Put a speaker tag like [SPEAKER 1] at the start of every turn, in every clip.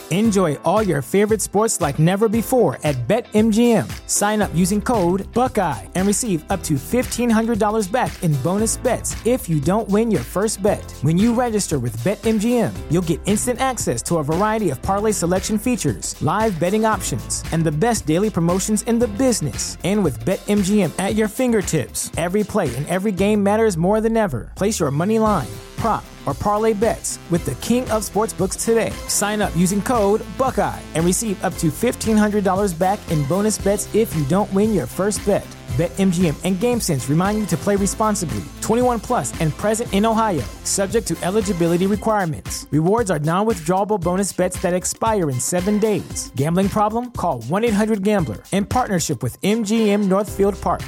[SPEAKER 1] Enjoy all your favorite sports like never before at BetMGM. Sign up using code Buckeye and receive up to $1,500 back in bonus bets if you don't win your first bet. When you register with BetMGM, you'll get instant access to a variety of parlay selection features, live betting options, and the best daily promotions in the business. And with BetMGM at your fingertips, every play and every game matters more than ever. Place your money line, prop, or parlay bets with the king of sportsbooks today. Sign up using code Buckeye and receive up to $1,500 back in bonus bets if you don't win your first bet. BetMGM and GameSense remind you to play responsibly. 21 plus and present in Ohio, subject to eligibility requirements. Rewards are non-withdrawable bonus bets that expire in 7 days. Gambling problem? Call 1-800-GAMBLER. In partnership with MGM Northfield Park.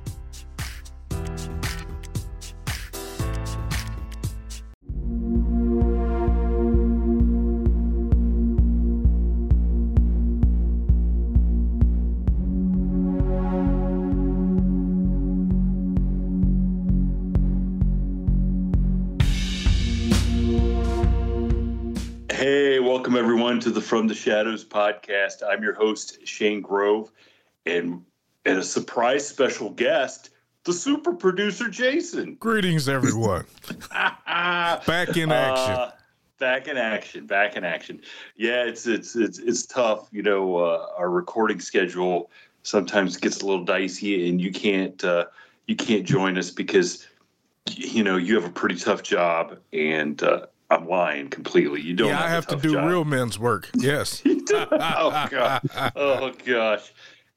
[SPEAKER 2] Welcome, everyone, to the From the Shadows podcast. I'm your host, Shane Grove, and a surprise special guest, the super producer, Jason.
[SPEAKER 3] Greetings, everyone. Back in action.
[SPEAKER 2] Back in action. Yeah, it's tough. You know, our recording schedule sometimes gets a little dicey, and you can't join us because, you know, you have a pretty tough job, and I'm lying completely. You don't.
[SPEAKER 3] Yeah, I have to do
[SPEAKER 2] job.
[SPEAKER 3] Real men's work. Yes.
[SPEAKER 2] Oh God. Oh gosh.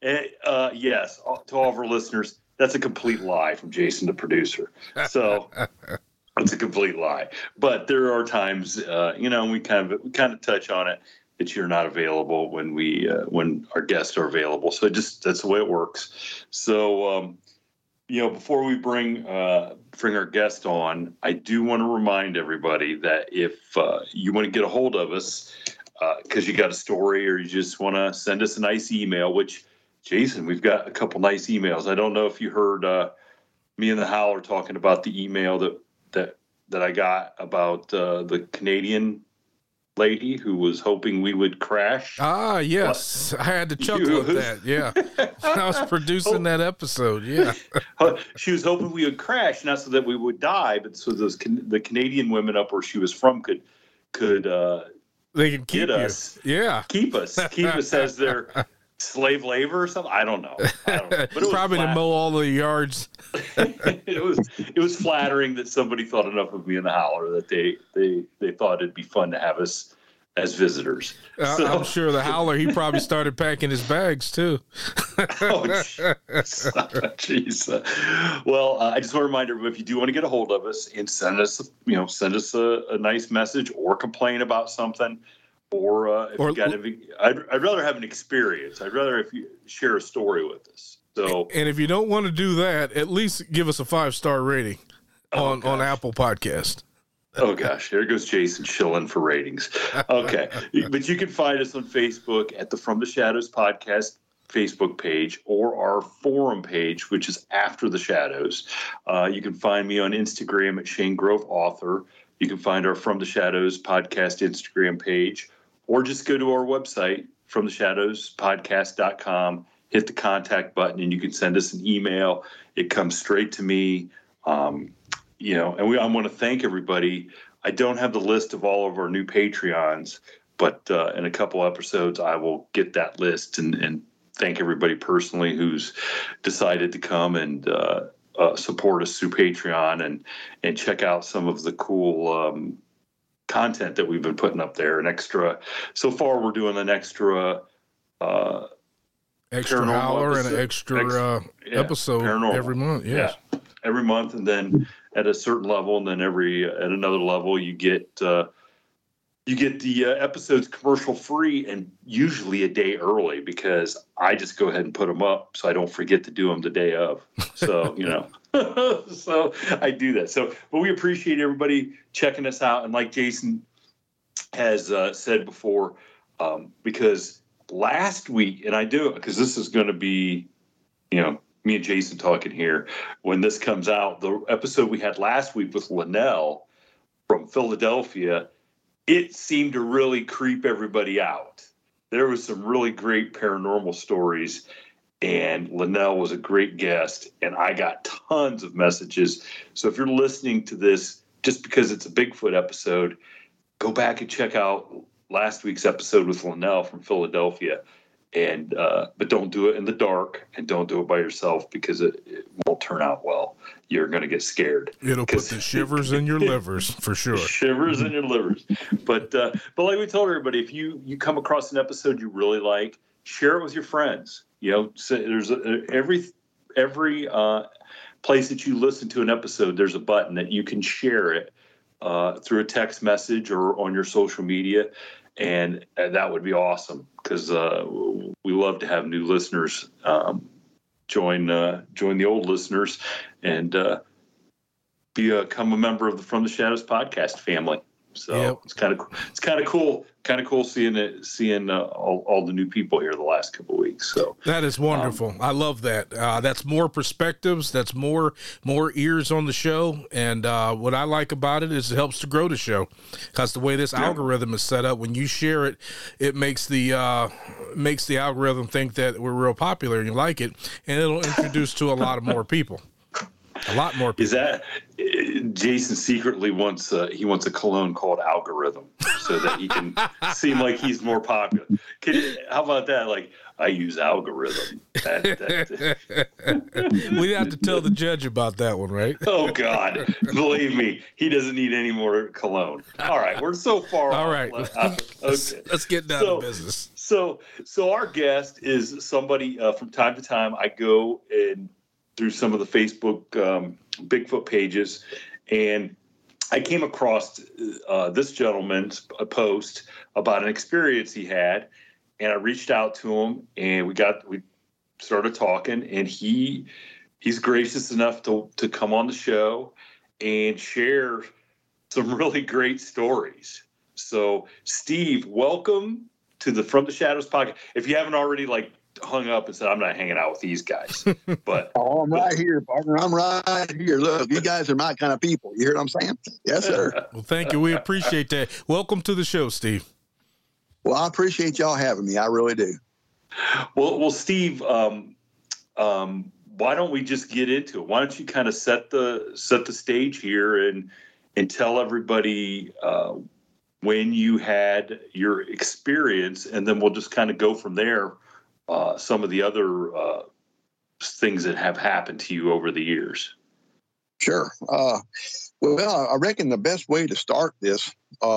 [SPEAKER 2] Yes. To all of our listeners, that's a complete lie from Jason, the producer. So it's a complete lie. But there are times, you know, we kind of touch on it that you're not available when our guests are available. So that's the way it works. So. You know, before we bring our guest on, I do want to remind everybody that if you want to get a hold of us because you got a story or you just want to send us a nice email, which, Jason, we've got a couple nice emails. I don't know if you heard me and the Howler talking about the email that I got about the Canadian lady who was hoping we would crash.
[SPEAKER 3] Ah, yes. I had to chuckle at that. Yeah. I was producing that episode. Yeah.
[SPEAKER 2] She was hoping we would crash, not so that we would die, but so the Canadian women up where she was from could
[SPEAKER 3] they can keep
[SPEAKER 2] us.
[SPEAKER 3] Yeah.
[SPEAKER 2] Keep us as their slave labor or something. I don't know. But it was
[SPEAKER 3] probably to mow all the yards.
[SPEAKER 2] It was flattering that somebody thought enough of me and the Howler that they thought it'd be fun to have us as visitors.
[SPEAKER 3] I'm sure the Howler, he probably started packing his bags too.
[SPEAKER 2] Oh, jeez. Well, I just want to remind everybody, if you do want to get a hold of us and send us a nice message or complain about something, or if you got I'd rather have an experience. I'd rather if you share a story with us. So,
[SPEAKER 3] and if you don't want to do that, at least give us a 5-star rating on Apple Podcast.
[SPEAKER 2] Oh gosh, there goes Jason shilling for ratings. Okay, but you can find us on Facebook at the From the Shadows podcast Facebook page or our forum page, which is After the Shadows. You can find me on Instagram at Shane Grove Author. You can find our From the Shadows podcast Instagram page, or just go to our website, FromTheShadowsPodcast.com. Hit the contact button, and you can send us an email. It comes straight to me. You know, and I want to thank everybody. I don't have the list of all of our new Patreons, but in a couple episodes, I will get that list and thank everybody personally who's decided to come and support us through Patreon and check out some of the cool content that we've been putting up there. An extra, so far we're doing an extra
[SPEAKER 3] Howler and an extra episode every month. Yes.
[SPEAKER 2] Yeah, every month, and then at a certain level, and then at another level, you get the episodes commercial free, and usually a day early because I just go ahead and put them up so I don't forget to do them the day of. So so I do that. So, but we appreciate everybody checking us out, and like Jason has said before, because last week, and I do it because this is going to be, me and Jason talking here when this comes out. The episode we had last week with Linnell from Philadelphia, it seemed to really creep everybody out. There was some really great paranormal stories, and Linnell was a great guest, and I got tons of messages. So if you're listening to this just because it's a Bigfoot episode, go back and check out last week's episode with Linnell from Philadelphia. And but don't do it in the dark, and don't do it by yourself, because it won't turn out well. You're going to get scared.
[SPEAKER 3] It'll put the shivers in your livers for sure.
[SPEAKER 2] Shivers in your livers. But like we told everybody, if you come across an episode you really like, share it with your friends. You know, so there's every place that you listen to an episode, there's a button that you can share it through a text message or on your social media. And that would be awesome, because we love to have new listeners join the old listeners and become a member of the From the Shadows podcast family. So yep. It's kind of cool seeing all the new people here the last couple of weeks. So
[SPEAKER 3] that is wonderful. I love that. That's more perspectives. That's more ears on the show. And what I like about it is it helps to grow the show, because the way this algorithm is set up, when you share it, it makes the algorithm think that we're real popular and you like it, and it'll introduce to a lot more people. A lot more people.
[SPEAKER 2] Is that Jason secretly wants a cologne called Algorithm, so that he can seem like he's more popular? How about that? Like, I use Algorithm.
[SPEAKER 3] We have to tell the judge about that one, right?
[SPEAKER 2] Oh God, believe me, he doesn't need any more cologne. All right, we're so far.
[SPEAKER 3] All right,
[SPEAKER 2] okay.
[SPEAKER 3] Let's get down to business.
[SPEAKER 2] So our guest is somebody from time to time I go and through some of the Facebook Bigfoot pages, and I came across this gentleman's post about an experience he had, and I reached out to him, and we started talking, and he's gracious enough to come on the show and share some really great stories. So, Steve, welcome to the From the Shadows podcast. If you haven't already hung up and said, I'm not hanging out with these guys, but
[SPEAKER 4] I'm right here, partner. I'm right here. Look, you guys are my kind of people. You hear what I'm saying? Yes, sir.
[SPEAKER 3] Well, thank you. We appreciate that. Welcome to the show, Steve.
[SPEAKER 4] Well, I appreciate y'all having me. I really do.
[SPEAKER 2] Well, Steve, why don't we just get into it? Why don't you kind of set the stage here and tell everybody when you had your experience, and then we'll just kind of go from there. Some of the other things that have happened to you over the years.
[SPEAKER 4] Sure. Well, I reckon the best way to start this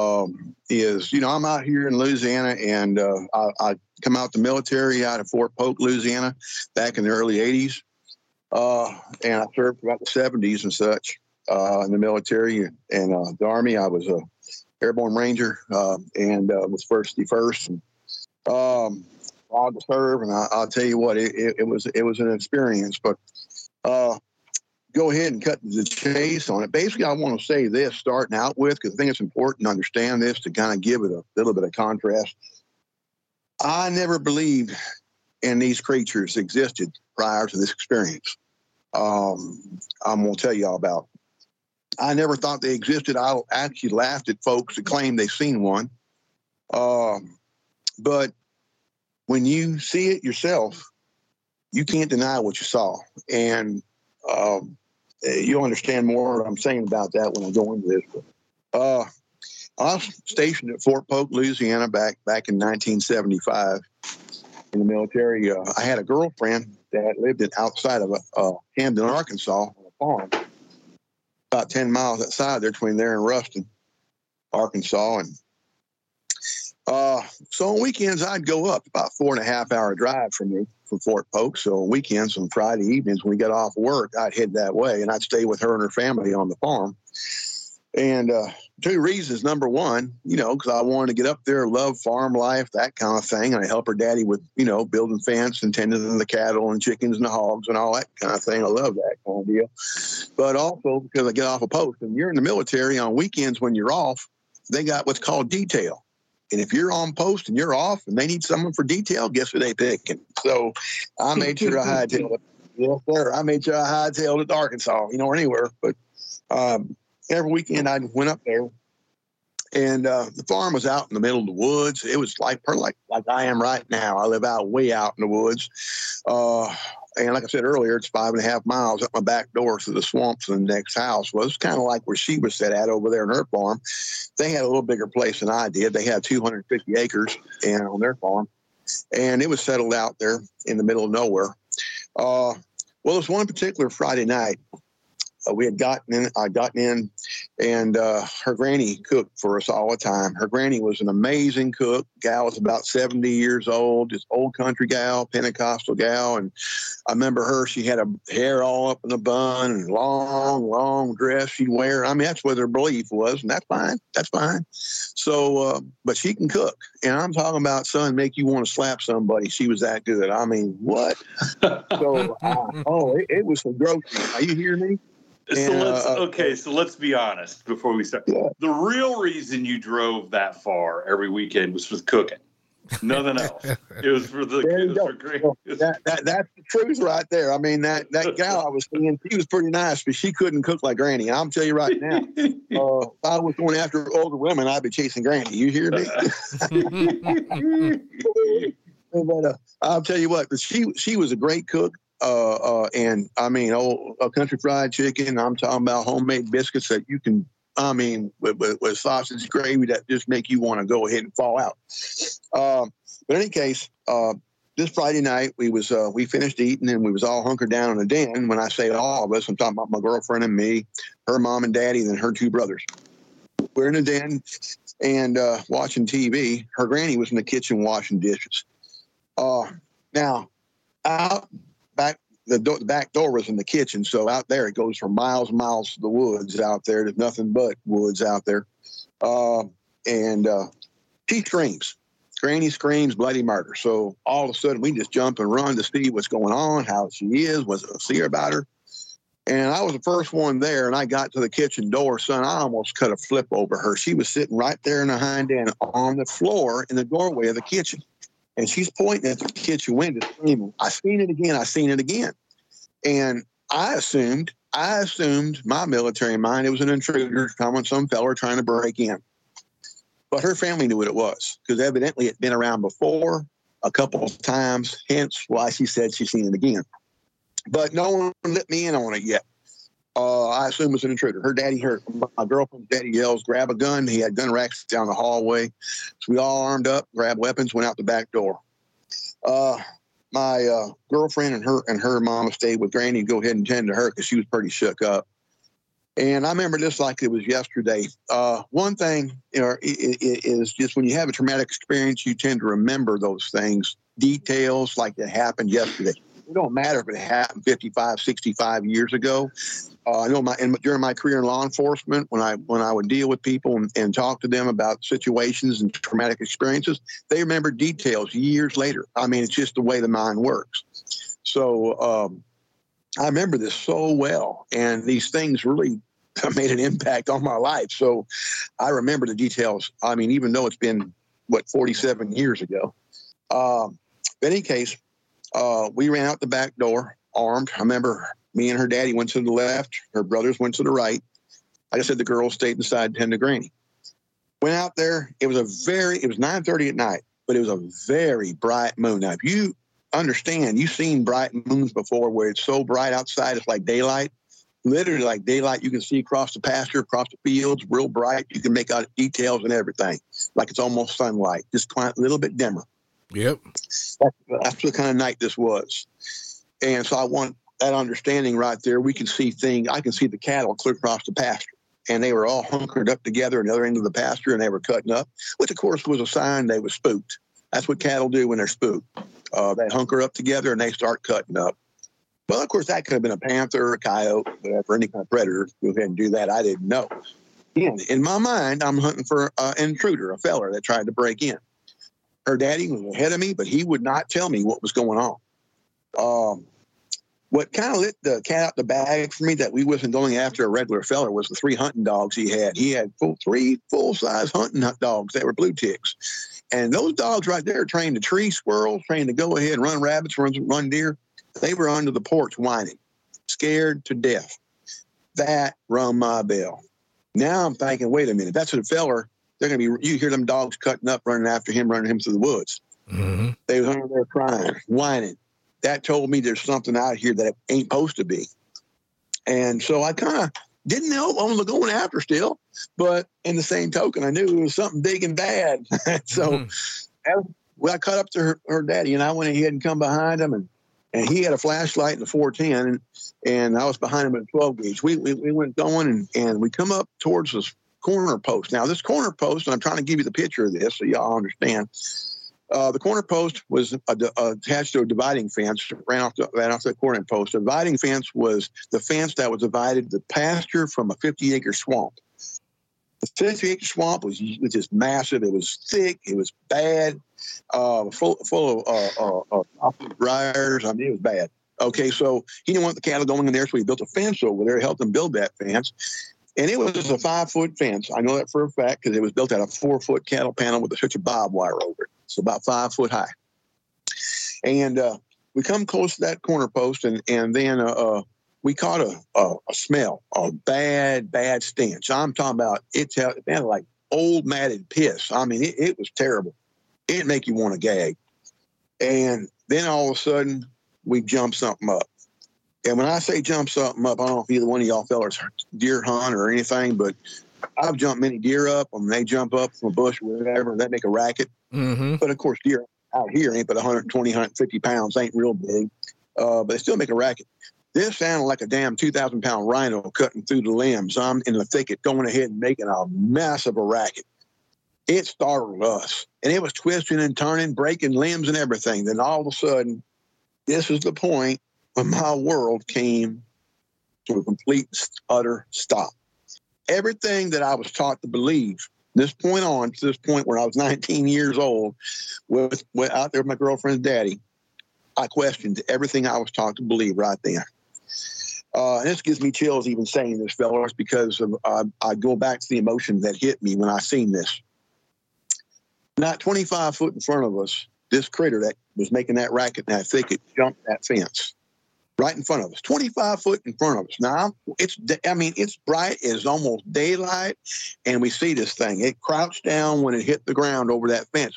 [SPEAKER 4] is, I'm out here in Louisiana, and I come out the military out of Fort Polk, Louisiana, back in the early 80s. And I served throughout the 70s and such in the military and the Army. I was a airborne ranger and was 51st. And, proud to serve, and I'll tell you what, it was an experience. But go ahead and cut to the chase on it. Basically, I want to say this starting out with, because I think it's important to understand this to kind of give it a little bit of contrast. I never believed in these creatures existed prior to this experience. I'm going to tell you all about. I never thought they existed. I actually laughed at folks that claimed they've seen one. But when you see it yourself, you can't deny what you saw. And you'll understand more what I'm saying about that when I go into this. I was stationed at Fort Polk, Louisiana, back in 1975 in the military. I had a girlfriend that lived outside of Hamden, Arkansas, on a farm, about 10 miles outside there, between there and Ruston, Arkansas. And so on weekends, I'd go up about 4.5 hour drive from Fort Polk. So on weekends, on Friday evenings, when we got off work, I'd head that way, and I'd stay with her and her family on the farm. And two reasons. Number one, because I wanted to get up there, love farm life, that kind of thing. And I help her daddy with, building fence and tending to the cattle and chickens and the hogs and all that kind of thing. I love that kind of deal. But also because I get off a post. And you're in the military on weekends when you're off, they got what's called detail. And if you're on post and you're off and they need someone for detail, guess who they picking? So I made sure I hightailed it. Yes, sir. I made sure I hightailed it to Arkansas, or anywhere. But every weekend I went up there And the farm was out in the middle of the woods. It was like I am right now. I live out way out in the woods. And like I said earlier, it's 5.5 miles up my back door to the swamps in the next house. Well, it's kind of like where she was set at over there in her farm. They had a little bigger place than I did. They had 250 acres on their farm. And it was settled out there in the middle of nowhere. Well, it was one particular Friday night. I'd gotten in, and her granny cooked for us all the time. Her granny was an amazing cook. Gal was about 70 years old, this old country gal, Pentecostal gal. And I remember her, she had her hair all up in a bun and long dress she'd wear. I mean, that's what her belief was, and that's fine. That's fine. So, but she can cook. And I'm talking about, son, make you want to slap somebody. She was that good. I mean, what? So, it was some groceries. Are you hearing me?
[SPEAKER 2] So let's be honest before we start. Yeah. The real reason you drove that far every weekend was for the cooking. Nothing else. It was for the
[SPEAKER 4] that's the truth right there. I mean, that gal I was seeing, she was pretty nice, but she couldn't cook like Granny. And I'm telling you right now, if I was going after older women, I'd be chasing Granny. You hear me? But I'll tell you what, she was a great cook. And I mean, a country fried chicken. I'm talking about homemade biscuits that you can, I mean, with sausage gravy that just make you want to go ahead and fall out. But in any case, this Friday night we finished eating and we was all hunkered down in the den. When I say all of us, I'm talking about my girlfriend and me, her mom and daddy, and then her 2 brothers. We're in the den and watching TV. Her granny was in the kitchen washing dishes. Now, out back, the back door was in the kitchen, so out there it goes for miles and miles to the woods out there. There's nothing but woods out there. And she screams. Granny screams bloody murder. So all of a sudden we just jump and run to see what's going on, how she is, was it a see about her. And I was the first one there, and I got to the kitchen door, son. I almost cut a flip over her. She was sitting right there in the hind end on the floor in the doorway of the kitchen. And she's pointing at the kitchen window screaming, I seen it again. And I assumed my military mind, it was an intruder, some fella trying to break in. But her family knew what it was, because evidently it'd been around before a couple of times, hence why she said she's seen it again. But no one let me in on it yet. I assume it was an intruder. My girlfriend's daddy yells, grab a gun. He had gun racks down the hallway. So we all armed up, grabbed weapons, went out the back door. My girlfriend and her mama stayed with Granny to go ahead and tend to her because she was pretty shook up. And I remember this like it was yesterday. One thing is just when you have a traumatic experience, you tend to remember those things, details like it happened yesterday. It don't matter if it happened 55, 65 years ago. I know during my career in law enforcement, when I would deal with people and talk to them about situations and traumatic experiences, they remember details years later. I mean, it's just the way the mind works. So I remember this so well, and these things really made an impact on my life. So I remember the details. I mean, even though it's been, 47 years ago. In any case, we ran out the back door armed. I remember me and her daddy went to the left. Her brothers went to the right. Like I said, the girls stayed inside, tend to Granny. Went out there. It was 9:30 at night, but it was a very bright moon. Now, if you understand, you've seen bright moons before where it's so bright outside, it's like daylight. Literally like daylight. You can see across the pasture, across the fields, real bright. You can make out details and everything. Like it's almost sunlight, just a little bit dimmer.
[SPEAKER 3] Yep.
[SPEAKER 4] That's the kind of night this was. And so I want that understanding right there. We can see things. I can see the cattle clear across the pasture, and they were all hunkered up together at the other end of the pasture, and they were cutting up, which of course was a sign they were spooked. That's what cattle do when they're spooked. They hunker up together and they start cutting up. Well, of course, that could have been a panther, a coyote, whatever, any kind of predator. Go ahead and do that. I didn't know. In my mind, I'm hunting for an intruder, a feller that tried to break in. Her daddy was ahead of me, but he would not tell me what was going on. What kind of lit the cat out the bag for me that we wasn't going after a regular fella was the 3 hunting dogs he had. He had 3 full-size hunting dogs. They were blue ticks. And those dogs right there trained to tree squirrels, trained to go ahead and run rabbits, run deer. They were under the porch whining, scared to death. That rung my bell. Now I'm thinking, wait a minute, that's a feller they're going to be, you hear them dogs cutting up, running after him, running him through the woods.
[SPEAKER 3] Mm-hmm.
[SPEAKER 4] They was under there crying, whining. That told me there's something out here that ain't supposed to be. And so I kind of didn't know I was going after still, but in the same token, I knew it was something big and bad. So I caught up to her daddy, and I went ahead and come behind him, and he had a flashlight in the 410, and I was behind him at 12 gauge. We went going, and we come up towards this corner post. Now, this corner post, and I'm trying to give you the picture of this so y'all understand. The corner post was attached to a dividing fence, ran off the corner post. The dividing fence was the fence that was divided the pasture from a 50-acre swamp. The 50-acre swamp was just massive. It was thick. It was bad, full of briars. I mean, it was bad. Okay, so he didn't want the cattle going in there, so he built a fence over there to help them build that fence. And it was a 5-foot fence. I know that for a fact because it was built out of 4-foot cattle panel with a switch of barbed wire over it. So about 5 foot high. And we come close to that corner post, and then we caught a smell, a bad stench. I'm talking about it sounded like old matted piss. I mean, it was terrible. It'd make you want to gag. And then all of a sudden, we jump something up. And when I say jump something up, I don't know if either one of y'all fellas deer hunt or anything, but I've jumped many deer up. When they jump up from a bush or whatever, that make a racket.
[SPEAKER 3] Mm-hmm.
[SPEAKER 4] But of course, deer out here ain't but 120, 150 pounds, ain't real big, but they still make a racket. This sounded like a damn 2,000-pound rhino cutting through the limbs. I'm in the thicket going ahead and making a mess of a racket. It startled us, and it was twisting and turning, breaking limbs and everything. Then all of a sudden, this was the point when my world came to a complete, utter stop. Everything that I was taught to believe, this point on, to this point where I was 19 years old, with out there with my girlfriend's daddy, I questioned everything I was taught to believe right then. And this gives me chills even saying this, fellas, because I go back to the emotion that hit me when I seen this. Not 25 foot in front of us, this critter that was making that racket in that thicket jumped that fence. Right in front of us, 25 foot in front of us. Now, it's bright as almost daylight, and we see this thing. It crouched down when it hit the ground over that fence.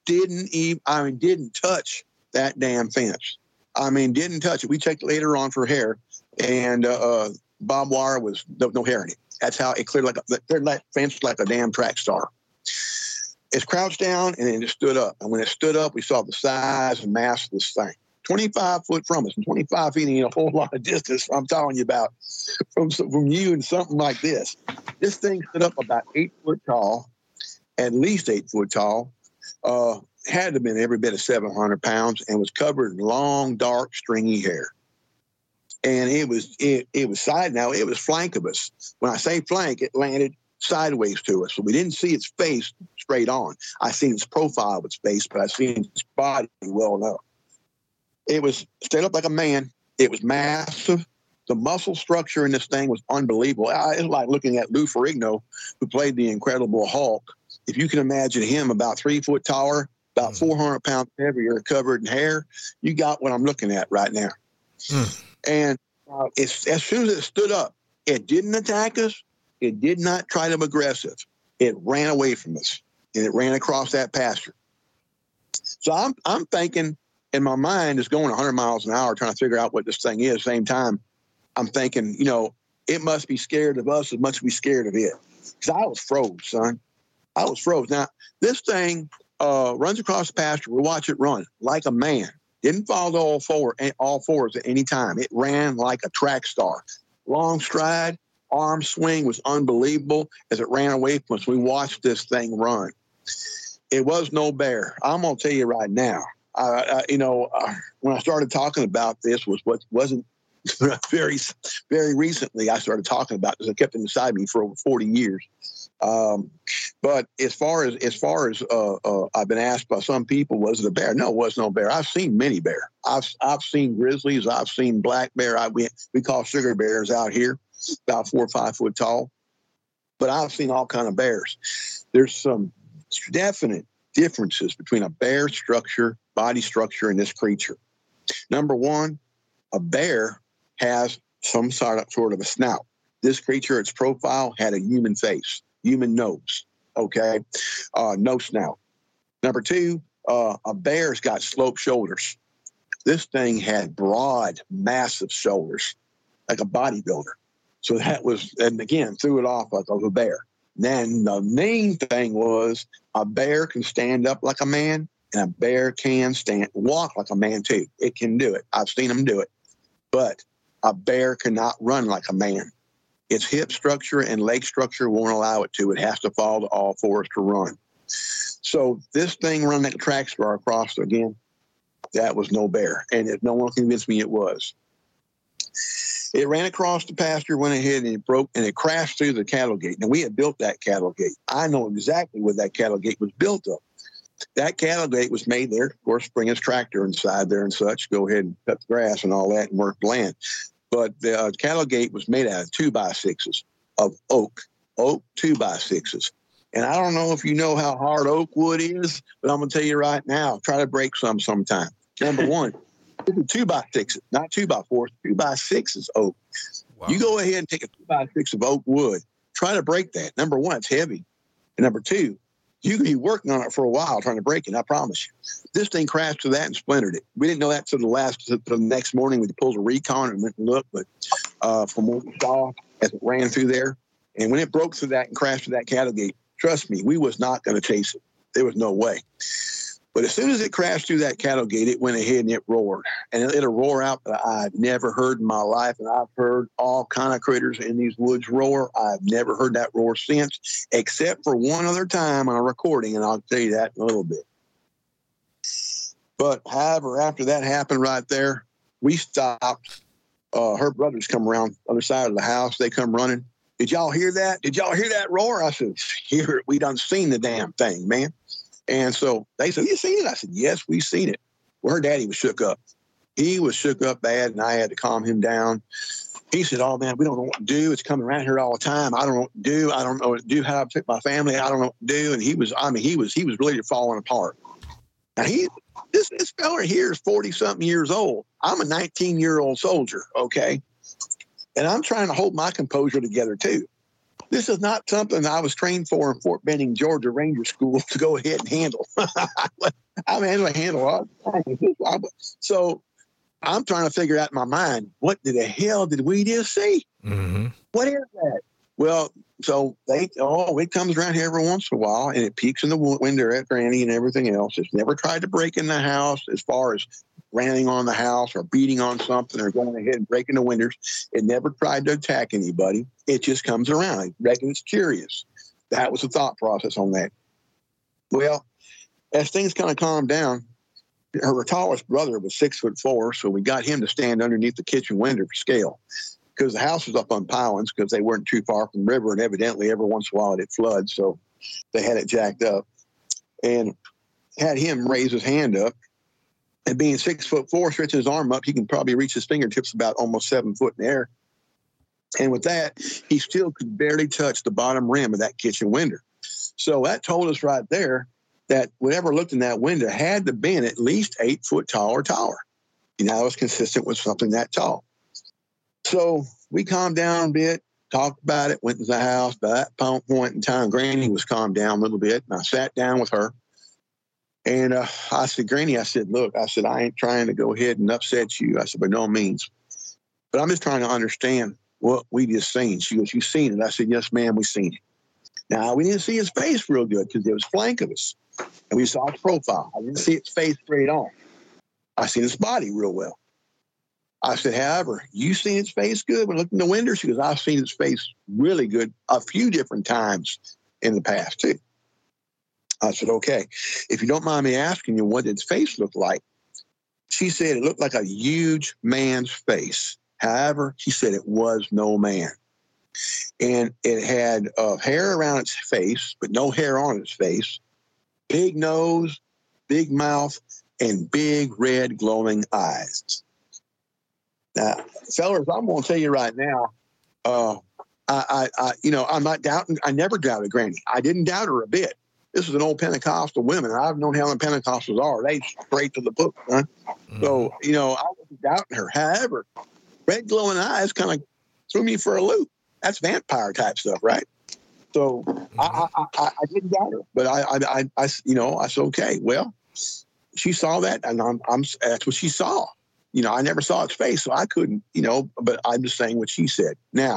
[SPEAKER 4] Didn't touch that damn fence. Didn't touch it. We checked later on for hair, and barbed wire was no hair in it. That's how it cleared cleared that fence like a damn track star. It's crouched down, and then it stood up. And when it stood up, we saw the size and mass of this thing. 25 foot from us, and 25 feet ain't a whole lot of distance I'm telling you about from you and something like this. This thing stood up about 8 foot tall, at least 8 foot tall, had to have been every bit of 700 pounds, and was covered in long, dark, stringy hair. And it was side now, it was flank of us. When I say flank, it landed sideways to us. So we didn't see its face straight on. I seen its profile of its face, but I seen its body well enough. It was stood up like a man. It was massive. The muscle structure in this thing was unbelievable. It's like looking at Lou Ferrigno, who played the Incredible Hulk. If you can imagine him about 3 foot taller, about 400 pounds heavier, covered in hair, you got what I'm looking at right now. And as soon as it stood up, it didn't attack us. It did not try to be aggressive. It ran away from us, and it ran across that pasture. So I'm thinking, in my mind, is going 100 miles an hour trying to figure out what this thing is. Same time, I'm thinking, it must be scared of us as much as we scared of it. Because I was froze, son. I was froze. Now, this thing runs across the pasture. We watch it run like a man. Didn't fall to all fours at any time. It ran like a track star. Long stride, arm swing was unbelievable as it ran away from us. We watched this thing run. It was no bear. I'm going to tell you right now. When I started talking about this wasn't very, very recently. I started talking about this. I kept it inside me for over 40 years. But as far as I've been asked by some people, was it a bear? No, it was no bear. I've seen many bear. I've seen grizzlies. I've seen black bear. We call sugar bears out here, about 4 or 5 foot tall. But I've seen all kind of bears. There's some definite differences between a bear body structure, and this creature. Number one, a bear has some sort of a snout. This creature, its profile, had a human face, human nose. Okay. No snout. Number 2, a bear's got sloped shoulders. This thing had broad, massive shoulders, like a bodybuilder. So that was, and again, threw it off like a bear. Then the main thing was a bear can stand up like a man, and a bear can walk like a man too. It can do it. I've seen them do it. But a bear cannot run like a man. Its hip structure and leg structure won't allow it to. It has to fall to all fours to run. So this thing running that track star across again, that was no bear. And no one convinced me it was. It ran across the pasture, went ahead, and it broke, and it crashed through the cattle gate. Now, we had built that cattle gate. I know exactly where that cattle gate was built of. That cattle gate was made there. Of course, bring his tractor inside there and such, go ahead and cut the grass and all that and work the land. But the cattle gate was made out of 2x6s of oak 2x6s. And I don't know if you know how hard oak wood is, but I'm going to tell you right now, try to break sometime. Number one, 2x6s, not 2x4s, 2x6s oak. Wow. You go ahead and take a 2x6 of oak wood, try to break that. Number one, it's heavy. And number two, you can be working on it for a while trying to break it, I promise you. This thing crashed to that and splintered it. We didn't know that till the next morning. We pulled a recon and went and looked, but from what we saw as it ran through there, and when it broke through that and crashed to that cattle gate, trust me, we was not going to chase it. There was no way. But as soon as it crashed through that cattle gate, it went ahead and it roared. And it'll roar out that I've never heard in my life. And I've heard all kind of critters in these woods roar. I've never heard that roar since, except for one other time on a recording, and I'll tell you that in a little bit. But however, after that happened right there, we stopped. Her brothers come around the other side of the house. They come running. Did y'all hear that? Did y'all hear that roar? I said, hear it. We done seen the damn thing, man. And so they said, you seen it? I said, yes, we seen it. Well, her daddy was shook up. He was shook up bad, and I had to calm him down. He said, oh, man, we don't know what to do. It's coming around here all the time. I don't know what to do. I don't know what to do, how to protect my family. I don't know what to do. And he was really falling apart. Now, this fella here is 40-something years old. I'm a 19-year-old soldier, okay? And I'm trying to hold my composure together, too. This is not something I was trained for in Fort Benning, Georgia Ranger School to go ahead and handle. I'm able to handle all. So I'm trying to figure out in my mind, what the hell did we just see? Mm-hmm. What is that? Well, so it comes around here every once in a while, and it peeks in the window at Granny and everything else. It's never tried to break in the house as far as ramming on the house or beating on something or going ahead and breaking the windows. It never tried to attack anybody. It just comes around. I reckon it's curious. That was the thought process on that. Well, as things kind of calmed down, her tallest brother was 6'4", so we got him to stand underneath the kitchen window for scale, because the house was up on pilings because they weren't too far from the river, and evidently every once in a while it floods, so they had it jacked up. And had him raise his hand up, and being 6'4", stretching his arm up, he can probably reach his fingertips about almost 7 foot in the air. And with that, he still could barely touch the bottom rim of that kitchen window. So that told us right there that whoever looked in that window had to have been at least 8 foot tall or taller. You know, that was consistent with something that tall. So we calmed down a bit, talked about it, went to the house. By that point in time, Granny was calmed down a little bit, and I sat down with her. And I said, Granny, I said, look, I said, I ain't trying to go ahead and upset you. I said, by no means. But I'm just trying to understand what we just seen. She goes, you seen it? I said, yes, ma'am, we seen it. Now, we didn't see his face real good because it was flank of us. And we saw his profile. I didn't see his face straight on. I seen his body real well. I said, however, you seen his face good when looking in the window? She goes, I've seen his face really good a few different times in the past, too. I said, okay, if you don't mind me asking you, what did his face look like? She said it looked like a huge man's face. However, she said it was no man. And it had hair around its face, but no hair on its face, big nose, big mouth, and big red glowing eyes. Now, fellas, I'm going to tell you right now, I'm not doubting. I never doubted Granny. I didn't doubt her a bit. This is an old Pentecostal woman. I've known how the Pentecostals are. They straight to the book, huh? Mm-hmm. So, I wasn't doubting her. However, red glowing eyes kind of threw me for a loop. That's vampire type stuff, right? So I didn't doubt her, but I said, okay, well, she saw that, and that's what she saw. I never saw his face, so I couldn't, but I'm just saying what she said. Now,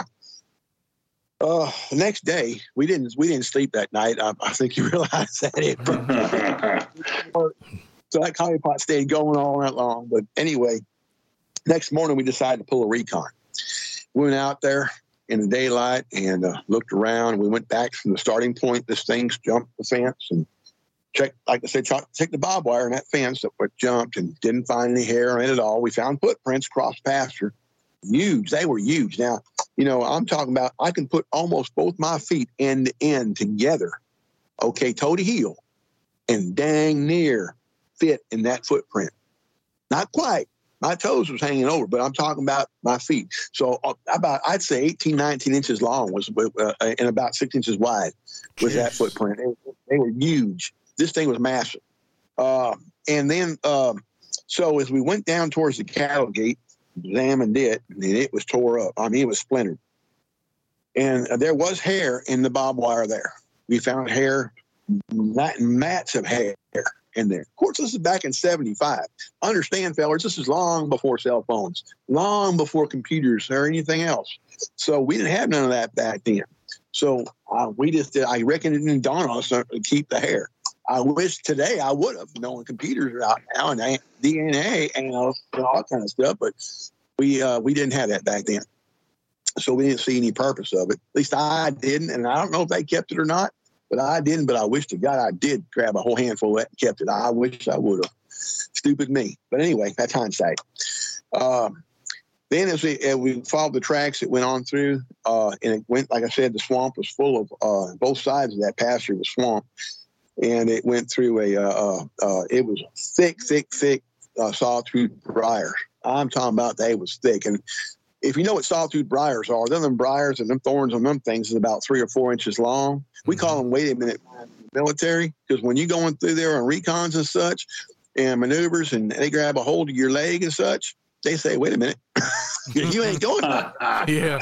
[SPEAKER 4] the next day we didn't sleep that night. I think you realize that. So that coffee pot stayed going all night long. But anyway, next morning we decided to pull a recon. We went out there in the daylight and looked around. We went back from the starting point. This thing jumped the fence and checked, like I said, checked the barbed wire in that fence that jumped and didn't find any hair on it at all. We found footprints across pasture. Huge. They were huge. Now, I'm talking about I can put almost both my feet end to end together, okay, toe to heel, and dang near fit in that footprint. Not quite. My toes was hanging over, but I'm talking about my feet. So about, I'd say 18, 19 inches long was and about 6 inches wide was that footprint. They were huge. This thing was massive. And then, so as we went down towards the cattle gate, examined it, and it was tore up. I mean, it was splintered. And there was hair in the barbed wire there. We found hair, mats of hair in there. Of course, this is back in 75. Understand, fellas, this is long before cell phones, long before computers or anything else. So we didn't have none of that back then. So we just did, I reckon it didn't dawn on us to keep the hair. I wish today I would have known computers are out now and DNA and all kind of stuff, but we didn't have that back then. So we didn't see any purpose of it. At least I didn't, and I don't know if they kept it or not, but I didn't. But I wish to God I did grab a whole handful of that and kept it. I wish I would have. Stupid me. But anyway, that's hindsight. Then as we followed the tracks, it went on through, and it went, like I said, the swamp was full of, both sides of that pasture was swamp. And it went through it was thick sawtooth briars. I'm talking about they was thick. And if you know what sawtooth briars are, them briars and them thorns on them things is about 3 or 4 inches long. We call them, wait a minute, military, because when you're going through there on recons and such and maneuvers and they grab a hold of your leg and such, they say, wait a minute, you ain't going.
[SPEAKER 3] Yeah.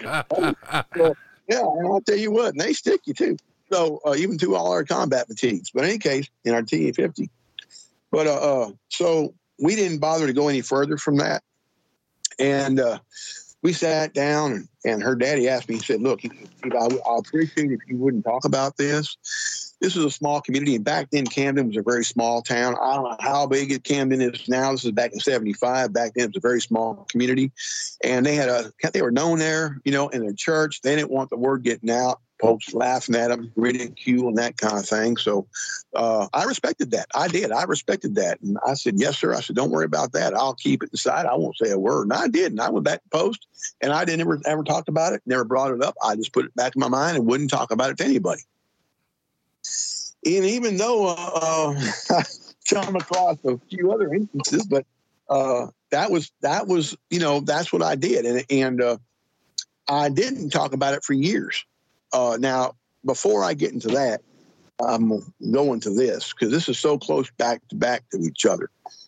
[SPEAKER 4] Yeah, and I'll tell you what, and they stick you too. So even through all our combat fatigues, but in any case, in our TA-50. But so we didn't bother to go any further from that. And we sat down, and her daddy asked me, he said, look, I'll appreciate if you wouldn't talk about this. This is a small community, and back then Camden was a very small town. I don't know how big Camden is now. This is back in 75. Back then it was a very small community. And they were known there, in their church. They didn't want the word getting out. Folks laughing at them, ridicule, and that kind of thing. So I respected that. I did. I respected that. And I said, yes, sir. I said, don't worry about that. I'll keep it inside. I won't say a word. And I did. And I went back to post, and I didn't ever talk about it, never brought it up. I just put it back in my mind and wouldn't talk about it to anybody. And even though I come across a few other instances, but that was that's what I did. And I didn't talk about it for years. Now, before I get into that, I'm going to this because this is so close back to each other.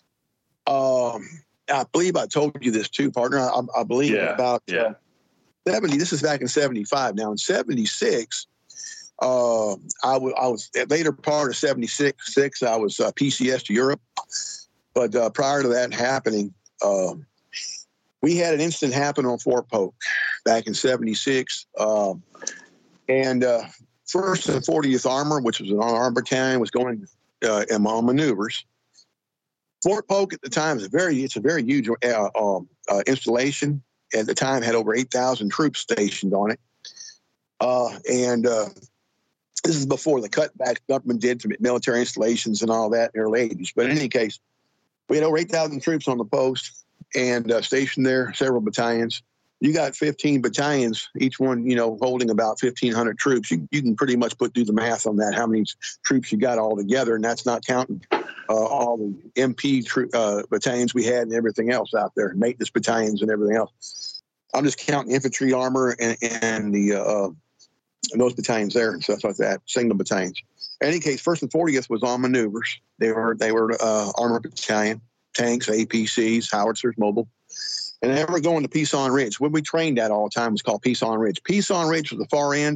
[SPEAKER 4] I believe I told you this too, partner. I believe about 70. This is back in 75. Now in 76, I was later part of 76. I was PCS to Europe, but prior to that happening, we had an incident happen on Fort Polk back in 76. And 1st and 40th Armor, which was an armored battalion, was going on maneuvers. Fort Polk at the time it's a very huge installation. At the time, had over 8,000 troops stationed on it. And this is before the cutback government did to military installations and all that in the early 80s. But in any case, we had over 8,000 troops on the post and stationed there, several battalions. You got 15 battalions, each one, holding about 1,500 troops. You can pretty much do the math on that, how many troops you got all together, and that's not counting all the MP battalions we had and everything else out there, maintenance battalions and everything else. I'm just counting infantry, armor, and the those battalions there and stuff like that, single battalions. In any case, 1st and 40th was on maneuvers. They were armored battalion, tanks, APCs, howitzers, mobile. And they were going to Peace on Ridge. When we trained at all the time, it was called Peace on Ridge. Peace on Ridge was the far end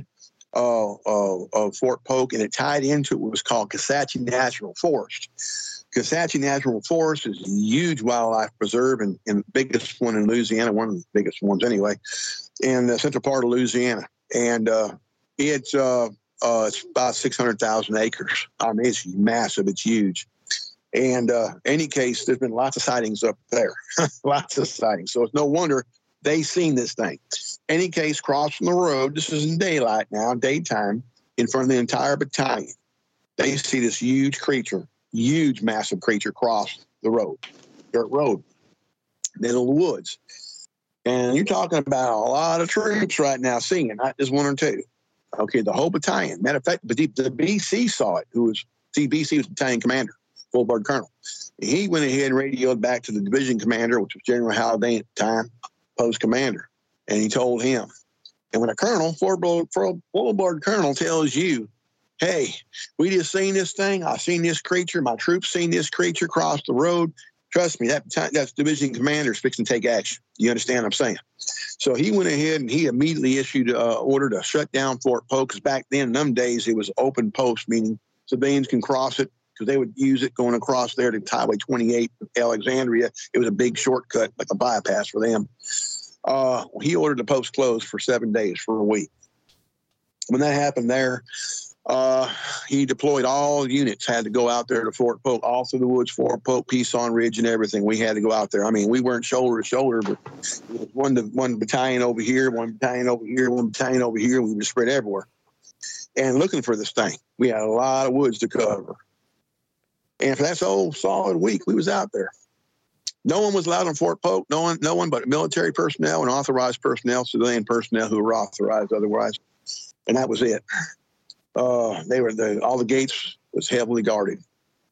[SPEAKER 4] of Fort Polk, and it tied into what was called Kisatchie National Forest. Kisatchie National Forest is a huge wildlife preserve and the biggest one in Louisiana, one of the biggest ones anyway, in the central part of Louisiana. And it's about 600,000 acres. I mean, it's massive. It's huge. And any case, there's been lots of sightings up there, lots of sightings. So it's no wonder they seen this thing. Any case, crossing the road, this is in daylight now, daytime, in front of the entire battalion. They see this huge creature, huge, massive creature cross the road, dirt road, middle of the woods. And you're talking about a lot of troops right now seeing it, not just one or two. Okay, the whole battalion. Matter of fact, the BC saw it, BC was battalion commander, full bird colonel. He went ahead and radioed back to the division commander, which was General Haldane at the time, post commander, and he told him. And when a colonel, full bird colonel, tells you, hey, we just seen this thing, I seen this creature, my troops seen this creature cross the road, trust me, that's division commander is fixing to take action. You understand what I'm saying? So he went ahead and he immediately issued an order to shut down Fort Polk, because back then, in them days, it was open post, meaning civilians can cross it, because they would use it going across there to Highway 28, Alexandria. It was a big shortcut, like a bypass for them. He ordered the post closed for 7 days, for a week. When that happened there, he deployed all units, had to go out there to Fort Polk, all through the woods, Fort Polk, Peason Ridge, and everything. We had to go out there. I mean, we weren't shoulder to shoulder, but it was one battalion over here, one battalion over here, one battalion over here. We were spread everywhere and looking for this thing. We had a lot of woods to cover. And for that whole solid week, we was out there. No one was allowed on Fort Polk. No one but military personnel and authorized personnel, civilian personnel who were authorized otherwise. And that was it. All the gates was heavily guarded.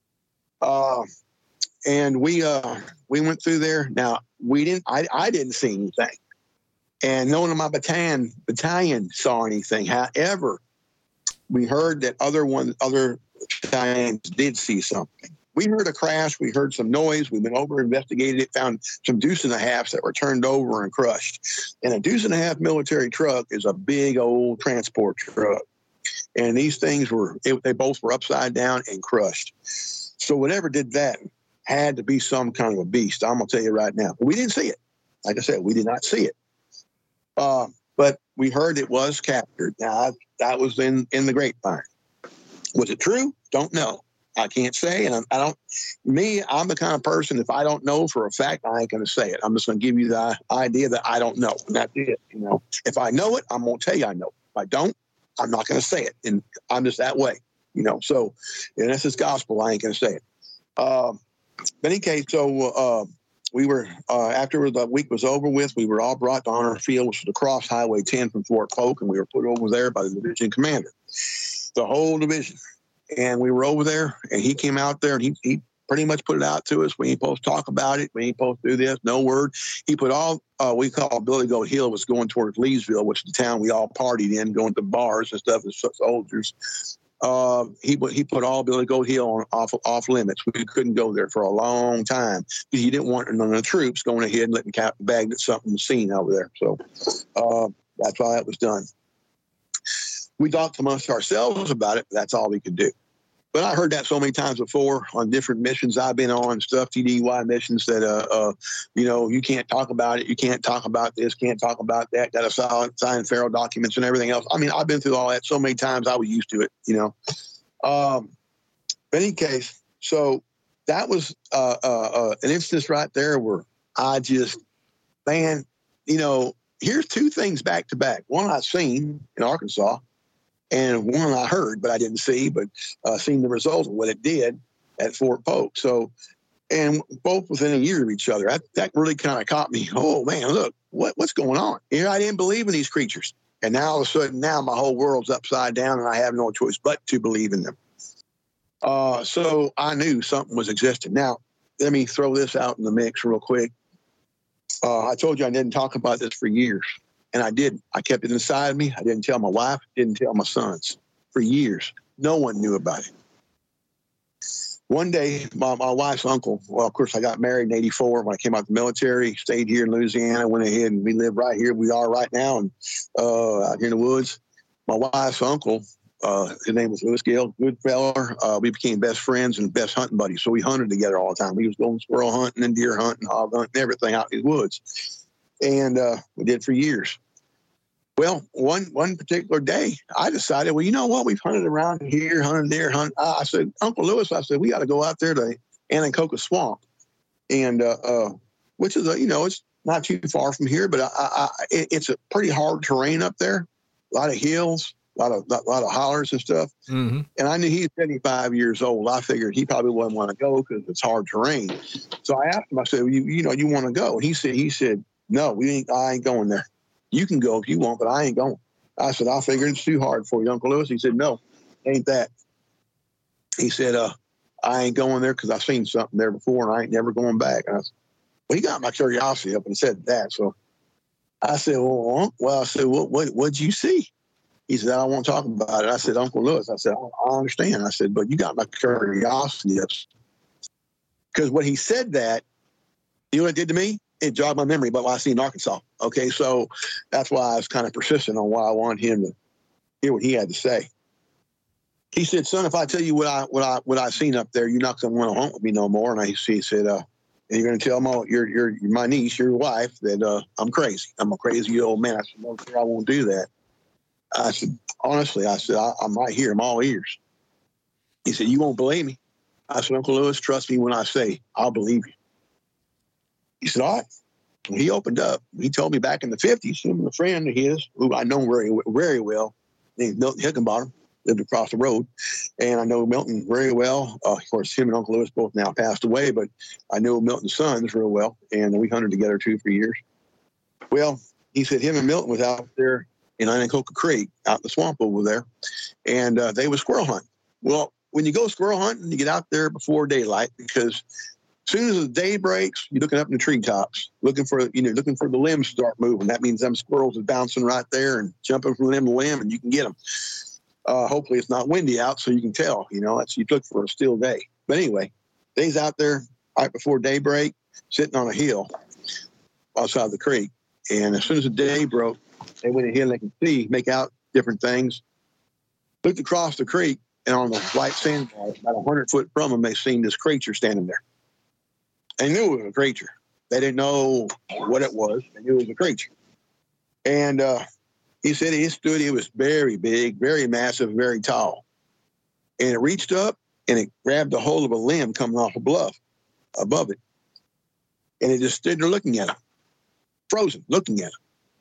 [SPEAKER 4] And we went through there. Now I didn't see anything. And no one in my battalion saw anything. However, we heard that other battalions did see something. We heard a crash. We heard some noise. We went over, investigated it, found some deuce and a halves that were turned over and crushed. And a deuce and a half military truck is a big old transport truck. And these things they both were upside down and crushed. So whatever did that had to be some kind of a beast. I'm going to tell you right now. We didn't see it. Like I said, we did not see it. But we heard it was captured. Now, that was in the grapevine. Was it true? Don't know. I can't say. And I'm the kind of person, if I don't know for a fact, I ain't going to say it. I'm just going to give you the idea that I don't know. And that's it. If I know it, I'm going to tell you I know. If I don't, I'm not going to say it. And I'm just that way, So, and that's his gospel. I ain't going to say it. But in any case, so we were, after the week was over with, we were all brought to Honor Field, which was across Highway 10 from Fort Polk, and we were put over there by the division commander, the whole division. And we were over there, and he came out there, and he pretty much put it out to us. We ain't supposed to talk about it. We ain't supposed to do this. No word. He put all we call Billy Goat Hill was going towards Leesville, which is the town we all partied in, going to bars and stuff as soldiers. He put all Billy Goat Hill off limits. We couldn't go there for a long time because he didn't want none of the troops going ahead and letting Captain Bag that something was seen over there. So that's why that was done. We talked amongst ourselves about it, but that's all we could do. But I heard that so many times before on different missions I've been on, stuff, TDY missions, that, you can't talk about it. You can't talk about this, can't talk about that. Got to sign Faro documents and everything else. I mean, I've been through all that so many times. I was used to it, But in any case, so that was an instance right there where I just, here's two things back to back. One I've seen in Arkansas, and one I heard, but I didn't see, but seen the result of what it did at Fort Polk. So, and both within a year of each other. That really kind of caught me. Oh, man, look, what's going on? I didn't believe in these creatures. And now all of a sudden, now my whole world's upside down, and I have no choice but to believe in them. So I knew something was existing. Now, let me throw this out in the mix real quick. I told you I didn't talk about this for years. And I didn't. I kept it inside me. I didn't tell my wife, didn't tell my sons for years. No one knew about it. One day, my wife's uncle, well, of course, I got married in 84 when I came out of the military, stayed here in Louisiana, went ahead and we live right here. We are right now and out here in the woods. my wife's uncle, his name was Lewis Gale, good feller. We became best friends and best hunting buddies. So we hunted together all the time. We was going squirrel hunting and deer hunting, hog hunting, everything out in the woods. And we did for years. Well, one particular day, I decided, well, you know what? We've hunted around here, hunted there, I said, Uncle Lewis, I said, we got to go out there to Anacoca Swamp, and which is it's not too far from here, but it's a pretty hard terrain up there, a lot of hills, a lot of hollers and stuff.
[SPEAKER 3] Mm-hmm.
[SPEAKER 4] And I knew he's 75 years old. I figured he probably wouldn't want to go because it's hard terrain. So I asked him, I said, you want to go? And he said, no, I ain't going there. You can go if you want, but I ain't going. I said, I figured it's too hard for you, Uncle Lewis. He said, no, ain't that. He said, I ain't going there because I've seen something there before and I ain't never going back. And I said, well, he got my curiosity up and said that. So I said, what'd you see? He said, I don't want to talk about it. I said, Uncle Lewis, I said, I understand. I said, but you got my curiosity up. Because when he said that, you know what it did to me? It jogged my memory about what I seen in Arkansas. Okay, so that's why I was kind of persistent on why I wanted him to hear what he had to say. He said, son, if I tell you what I seen up there, you're not going to want to hunt with me no more. And he said, and you're going to tell my niece, your wife, that I'm crazy. I'm a crazy old man. I said, no, sir, I won't do that. I said, honestly, I'm right here. I'm all ears. He said, you won't believe me? I said, Uncle Lewis, trust me when I say I'll believe you. He said, all right. When he opened up, he told me back in the 50s, him and a friend of his, who I know very, very well, named Milton Hickenbottom, lived across the road. And I know Milton very well. Of course, him and Uncle Lewis both now passed away, but I know Milton's sons real well. And we hunted together too for years. Well, he said him and Milton was out there in Anacoca Creek, out in the swamp over there. And they were squirrel hunting. Well, when you go squirrel hunting, you get out there before daylight because as soon as the day breaks, you're looking up in the treetops, looking for the limbs start moving. That means them squirrels are bouncing right there and jumping from limb to limb, and you can get them. Hopefully, it's not windy out, so you can tell. You look for a still day. But anyway, they's out there right before daybreak, sitting on a hill outside the creek. And as soon as the day broke, they went ahead and they could make out different things. Looked across the creek, and on the white sandbar, about 100 foot from them, they seen this creature standing there. They knew it was a creature. They didn't know what it was. They knew it was a creature. And he said it was very big, very massive, very tall. And it reached up and it grabbed a hold of a limb coming off a bluff above it. And it just stood there looking at him, frozen, looking at him.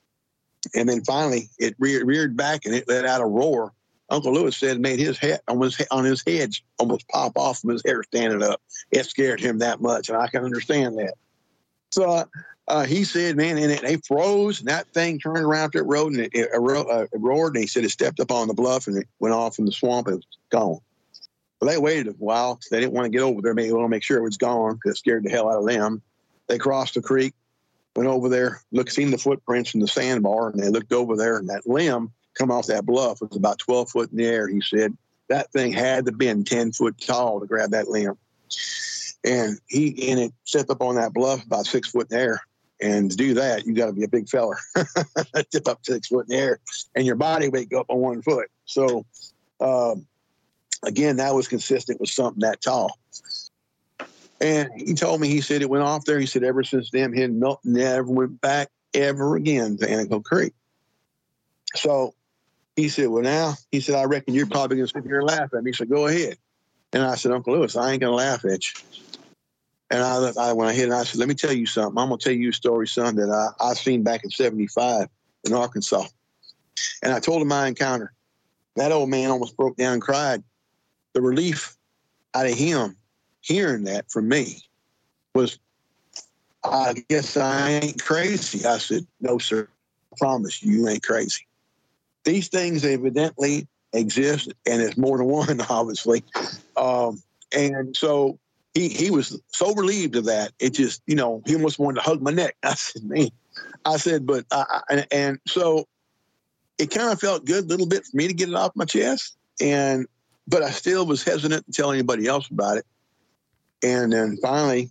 [SPEAKER 4] And then finally it reared back and it let out a roar. Uncle Lewis said it made his head on his head almost pop off from his hair standing up. It scared him that much, and I can understand that. So he said, man, and they froze, and that thing turned around to the road, and it roared, and he said it stepped up on the bluff, and it went off in the swamp, and it was gone. But they waited a while, because they didn't want to get over there. They wanted to make sure it was gone, because it scared the hell out of them. They crossed the creek, went over there, seen the footprints in the sandbar, and they looked over there, and that limb come off that bluff was about 12 foot in the air. He said that thing had to been 10 foot tall to grab that limb. And it set up on that bluff about 6 foot in the air. And to do that, you got to be a big feller. Tip up 6 foot in the air and your body weight go up on 1 foot. So again, that was consistent with something that tall. And he told me, he said it went off there. He said ever since then, he and Milton never went back ever again to Anacoca Creek. So he said, I reckon you're probably going to sit here and laugh at me. He said, go ahead. And I said, Uncle Lewis, I ain't going to laugh at you. And I went ahead and I said, let me tell you something. I'm going to tell you a story, son, that I seen back in 75 in Arkansas. And I told him my encounter. That old man almost broke down and cried. The relief out of him hearing that from me was, I guess I ain't crazy. I said, no, sir, I promise you ain't crazy. These things evidently exist, and it's more than one, obviously. And so he was so relieved of that. It just, he almost wanted to hug my neck. I said, man. I said, but, and so it kind of felt good a little bit for me to get it off my chest. But I still was hesitant to tell anybody else about it. And then finally,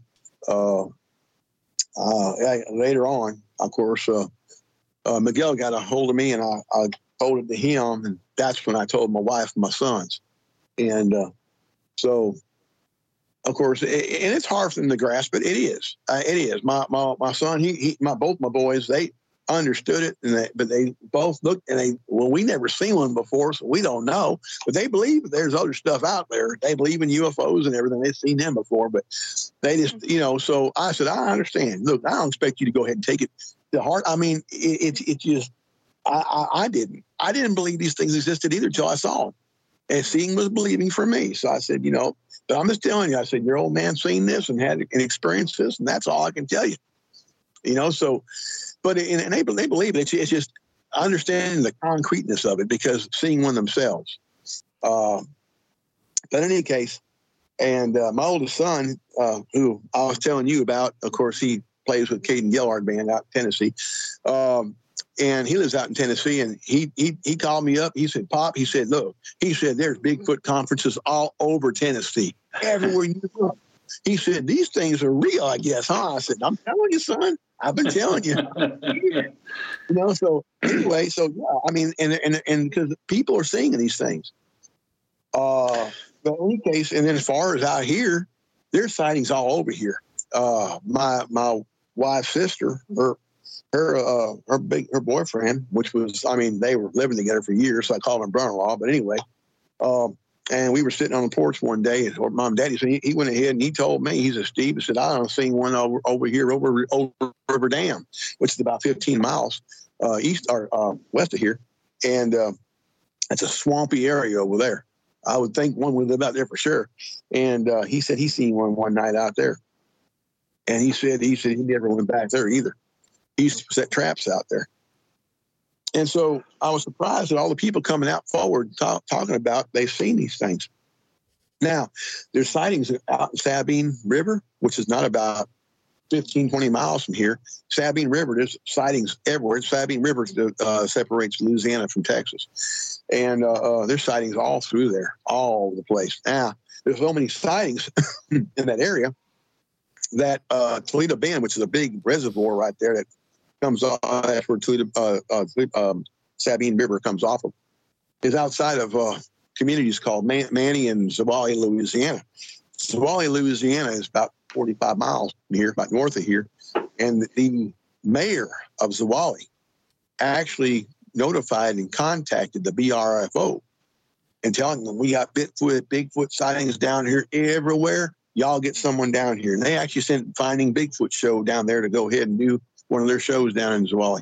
[SPEAKER 4] later on, of course, Miguel got a hold of me, and I told it to him, and that's when I told my wife and my sons. And so, of course, and it's hard for them to grasp, but it is. It is. My son, both my boys, they understood it, but they both looked, and we never seen one before, so we don't know. But they believe that there's other stuff out there. They believe in UFOs and everything. They've seen them before, but they just, So I said, I understand. Look, I don't expect you to go ahead and take it to heart. I mean, it just, I didn't believe these things existed either until I saw them. And seeing was believing for me. So I said, but I'm just telling you. I said, your old man seen this and had and experienced this, and that's all I can tell you. So. But and they believe it. It's just understanding the concreteness of it because seeing one themselves. But in any case, and my oldest son, who I was telling you about, of course, he plays with Caden Gillard Band out in Tennessee. And he lives out in Tennessee, and he called me up. He said, Pop, he said, look, there's Bigfoot conferences all over Tennessee, everywhere you go. He said, these things are real, I guess, huh? I said, I'm telling you, son. I've been telling you. So anyway, yeah, I mean, and because people are seeing these things. But in any case, and then as far as out here, there's sightings all over here. My wife's sister, her boyfriend, which was, I mean, they were living together for years, so I called him brother-in-law. But anyway, and we were sitting on the porch one day, and Mom and Daddy, so he went ahead and he told me, he said, Steve, he said, I done seen one over here, over River Dam, which is about 15 miles east or west of here. And it's a swampy area over there. I would think one would live out there for sure. And he said he seen one night out there. And he said he never went back there either. He used to set traps out there. And so I was surprised at all the people coming out forward talking about they've seen these things. Now, there's sightings out in Sabine River, which is not about 15, 20 miles from here. Sabine River, there's sightings everywhere. Sabine River separates Louisiana from Texas. And there's sightings all through there, all over the place. Now, there's so many sightings in that area that Toledo Bend, which is a big reservoir right there that comes off, that's where Sabine River comes off of, is outside of communities called Manny and Zwolle, Louisiana. Zwolle, Louisiana is about 45 miles from here, about north of here. And the mayor of Zwolle actually notified and contacted the BRFO and telling them, we got Bigfoot sightings down here everywhere. Y'all get someone down here. And they actually sent Finding Bigfoot show down there to go ahead and do one of their shows down in Zwolle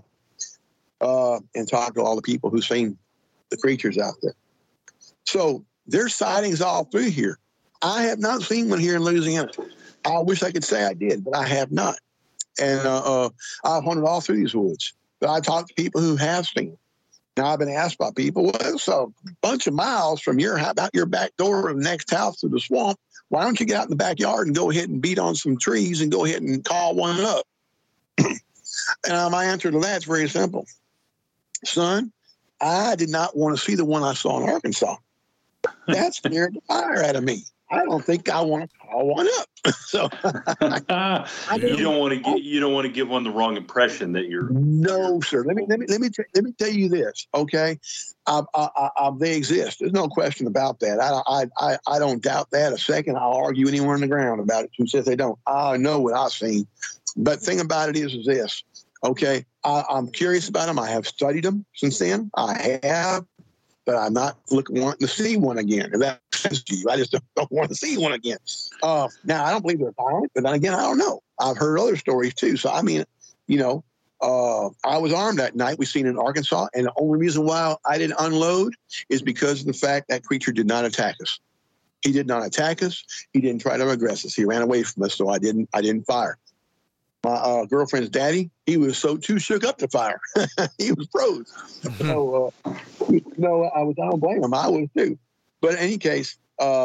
[SPEAKER 4] and talk to all the people who've seen the creatures out there. So there's sightings all through here. I have not seen one here in Louisiana. I wish I could say I did, but I have not. And I've hunted all through these woods. But I talked to people who have seen them. Now, I've been asked by people, well, it's a bunch of miles from out your back door of the next house to the swamp. Why don't you get out in the backyard and go ahead and beat on some trees and go ahead and call one up? And my answer to that is very simple. Son, I did not want to see the one I saw in Arkansas. That scared the fire out of me. I don't think I want to call one up. So
[SPEAKER 2] you don't want to give one the wrong impression that you're.
[SPEAKER 4] No, sir. Let me tell you this. Okay, they exist. There's no question about that. I don't doubt that a second. I'll argue anywhere on the ground about it who says they don't. I know what I've seen. But the thing about it is this. Okay, I'm curious about them. I have studied them since then. I have. But I'm not wanting to see one again. If that makes sense to you, I just don't want to see one again. Now, I don't believe they're violent, but then again, I don't know. I've heard other stories too. So, I mean, I was armed that night. We seen in Arkansas, and the only reason why I didn't unload is because of the fact that creature did not attack us. He did not attack us. He didn't try to aggress us. He ran away from us, so I didn't fire. My girlfriend's daddy, he was too shook up to fire. He was froze. So, I don't blame him. I was too. But in any case,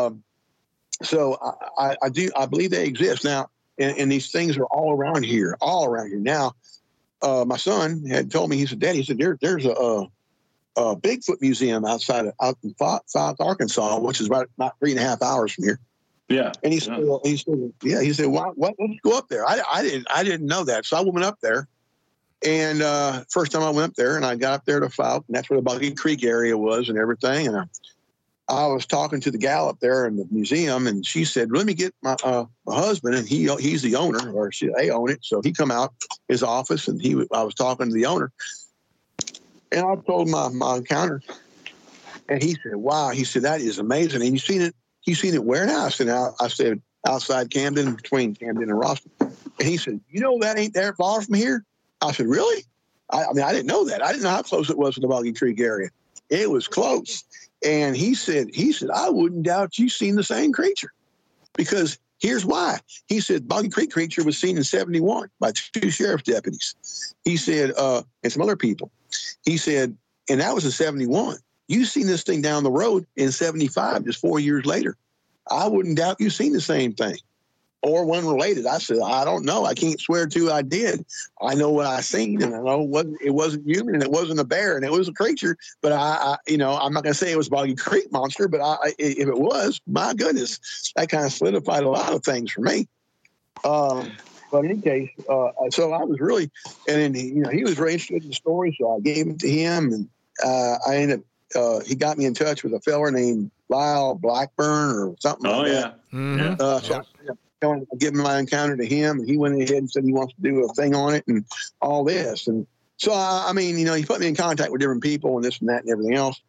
[SPEAKER 4] so I believe they exist now, and these things are all around here. Now, my son had told me, he said, Daddy, he said, there's a Bigfoot museum out in South Arkansas, which is about 3.5 hours from here.
[SPEAKER 2] Yeah.
[SPEAKER 4] And he said, He said, what? Let's go up there. I didn't know that. So I went up there And first time I went up there, and I got up there to Fouke, and that's where the Buggy Creek area was and everything. And I was talking to the gal up there in the museum, and she said, "Let me get my husband," and he's the owner, or they own it. So he come out his office, and I was talking to the owner, and I told my encounter, and he said, "Wow," he said, "that is amazing." And you seen it? You seen it where now? I said, outside Camden, between Camden and Roswell. And he said, "You know that ain't that far from here?" I said, "Really?" I mean, I didn't know that. I didn't know how close it was to the Buggy Creek area. It was close. And he said, "I wouldn't doubt you've seen the same creature." Because here's why. He said Buggy Creek creature was seen in 71 by 2 sheriff's deputies. He said, and some other people. He said, and that was in 71. You've seen this thing down the road in 75, just 4 years later. I wouldn't doubt you've seen the same thing. Or one related. I said, "I don't know. I can't swear to I did. I know what I seen, and I know it wasn't human, and it wasn't a bear, and it was a creature. But I'm not going to say it was Buggy Creek monster, but if it was, my goodness, that kind of solidified a lot of things for me. But in any case, so I was really, and then he was very interested in the story, so I gave it to him, and I ended up, he got me in touch with a fella named Lyle Blackburn or something like that.
[SPEAKER 3] Mm-hmm.
[SPEAKER 4] So I give my encounter to him, and he went ahead and said he wants to do a thing on it and all this. And so, I mean, he put me in contact with different people and this and that and everything else.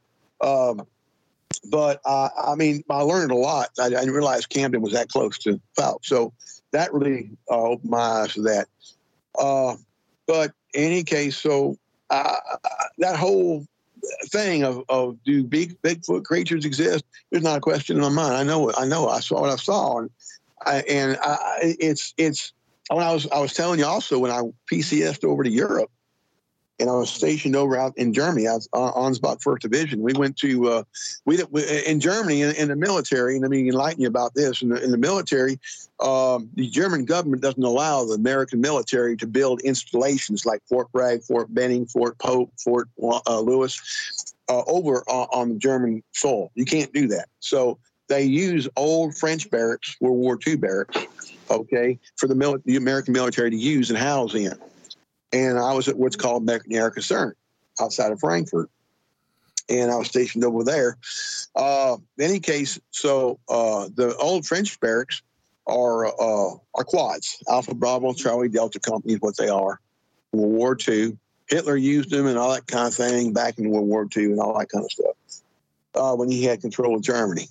[SPEAKER 4] But I mean, I learned a lot. I didn't realize Camden was that close to Fouke. So that really opened my eyes to that. But in any case, so that whole thing of do Bigfoot creatures exist? There's not a question in my mind. I know. I saw what I saw, and it's when I was telling you also when I PCS'd over to Europe, and I was stationed over out in Germany. I was Ansbach 1st Division. We went to in Germany in the military, and let me enlighten you about this. In the military, the German government doesn't allow the American military to build installations like Fort Bragg, Fort Benning, Fort Pope, Fort Lewis over on the German soil. You can't do that. So they use old French barracks, World War II barracks, okay, for the American military to use and house in. And I was at what's called McNair Kaserne outside of Frankfurt. And I was stationed over there. In any case, so the old French barracks are quads. Alpha, Bravo, Charlie, Delta Company is what they are. World War II. Hitler used them and all that kind of thing back in World War II and all that kind of stuff when he had control of Germany.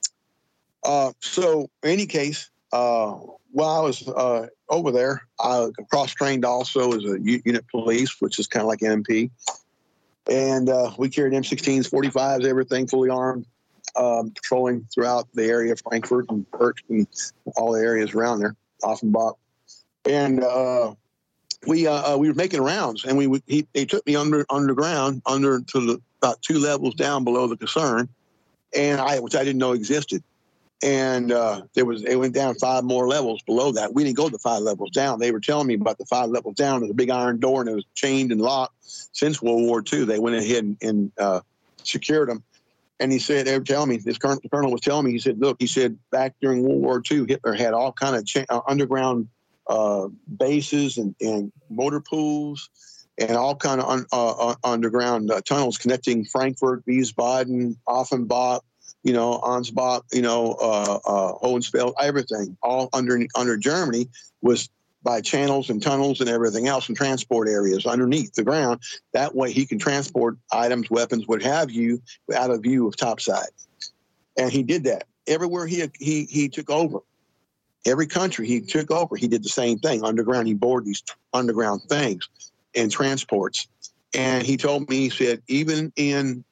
[SPEAKER 4] So in any case, while I was over there, I cross-trained also as a unit police, which is kind of like MP. And we carried M16s, 45s, everything fully armed, patrolling throughout the area of Frankfurt and Perks and all the areas around there, Offenbach. And we were making rounds, and they took me underground, to about 2 levels down below the caserne, which I didn't know existed. And it went down 5 more levels below that. We didn't go the 5 levels down. They were telling me about the 5 levels down. There's a big iron door, and it was chained and locked since World War II. They went ahead and secured them. And he said, they were telling me, the colonel was telling me, he said, look, he said, back during World War II, Hitler had all kind of underground bases and motor pools and all kind of underground tunnels connecting Frankfurt, Wiesbaden, Offenbach, Ansbach, Hohenfeld, everything, all under Germany was by channels and tunnels and everything else and transport areas underneath the ground. That way he can transport items, weapons, what have you, out of view of topside. And he did that. Everywhere he took over, every country he took over, he did the same thing. Underground, he bored these underground things and transports. And he told me, he said, even in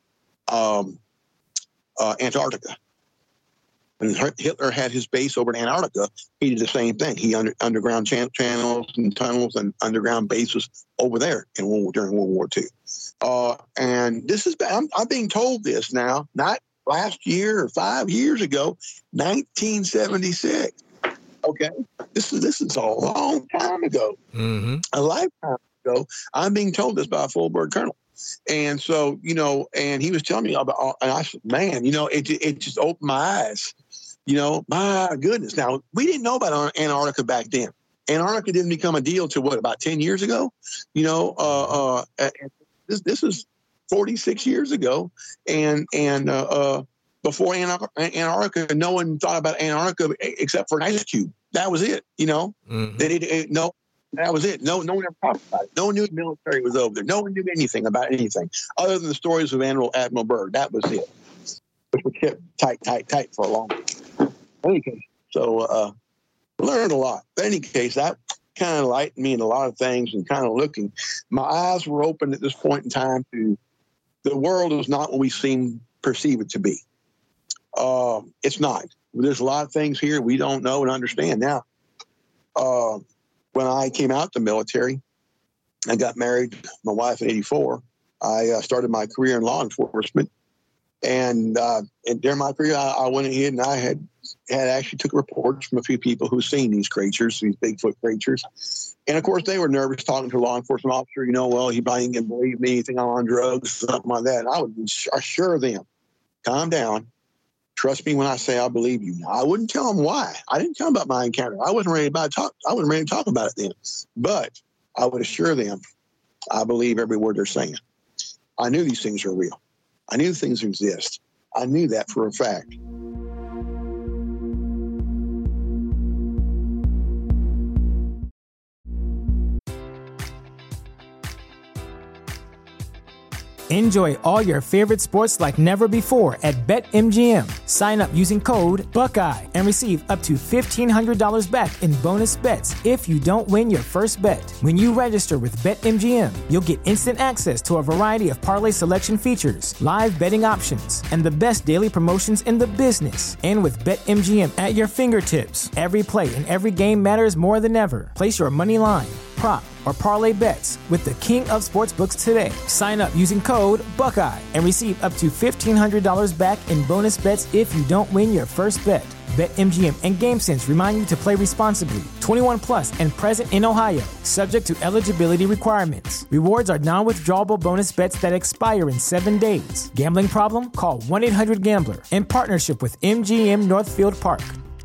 [SPEAKER 4] Antarctica. When Hitler had his base over in Antarctica, he did the same thing. He underground channels and tunnels and underground bases over there during World War II. And this is I'm being told this now, not last year or 5 years ago, 1976. Okay, this is a long time ago, a lifetime ago. I'm being told this by a full-bird colonel. And so, and he was telling me about, and I said, man, it just opened my eyes. My goodness. Now, we didn't know about Antarctica back then. Antarctica didn't become a deal till about 10 years ago. This is 46 years ago, and before Antarctica, no one thought about Antarctica except for an ice cube. That was it. Mm-hmm. That was it. No one ever talked about it. No one knew the military was over there. No one knew anything about anything other than the stories of Admiral Byrd. That was it. Which were kept tight for a long time. In any case, so learned a lot. But in any case, that kind of enlightened me in a lot of things, and kind of looking. My eyes were open at this point in time to the world is not what we perceive it to be. It's not. There's a lot of things here we don't know and understand. Now, when I came out the military, I got married, my wife in 1984. I started my career in law enforcement. And during my career, I went ahead and I had actually took reports from a few people who've seen these creatures, these Bigfoot creatures. And of course, they were nervous talking to a law enforcement officer. Well, he probably ain't going to believe me, anything on drugs, something like that. And I would assure them, calm down. Trust me when I say I believe you. Now, I wouldn't tell them why. I didn't tell them about my encounter. I wasn't ready to talk about it then. But I would assure them, I believe every word they're saying. I knew these things are real. I knew things exist. I knew that for a fact.
[SPEAKER 1] Enjoy all your favorite sports like never before at BetMGM. Sign up using code Buckeye and receive up to $1,500 back in bonus bets if you don't win your first bet. When you register with BetMGM, you'll get instant access to a variety of parlay selection features, live betting options, and the best daily promotions in the business. And with BetMGM at your fingertips, every play and every game matters more than ever. Place your money line, prop, or parlay bets with the king of sportsbooks today. Sign up using code Buckeye and receive up to $1,500 back in bonus bets if you don't win your first bet. BetMGM and GameSense remind you to play responsibly. 21 plus and present in Ohio, subject to eligibility requirements. Rewards are non-withdrawable bonus bets that expire in 7 days. Gambling problem? Call 1-800-GAMBLER. In partnership with MGM Northfield Park.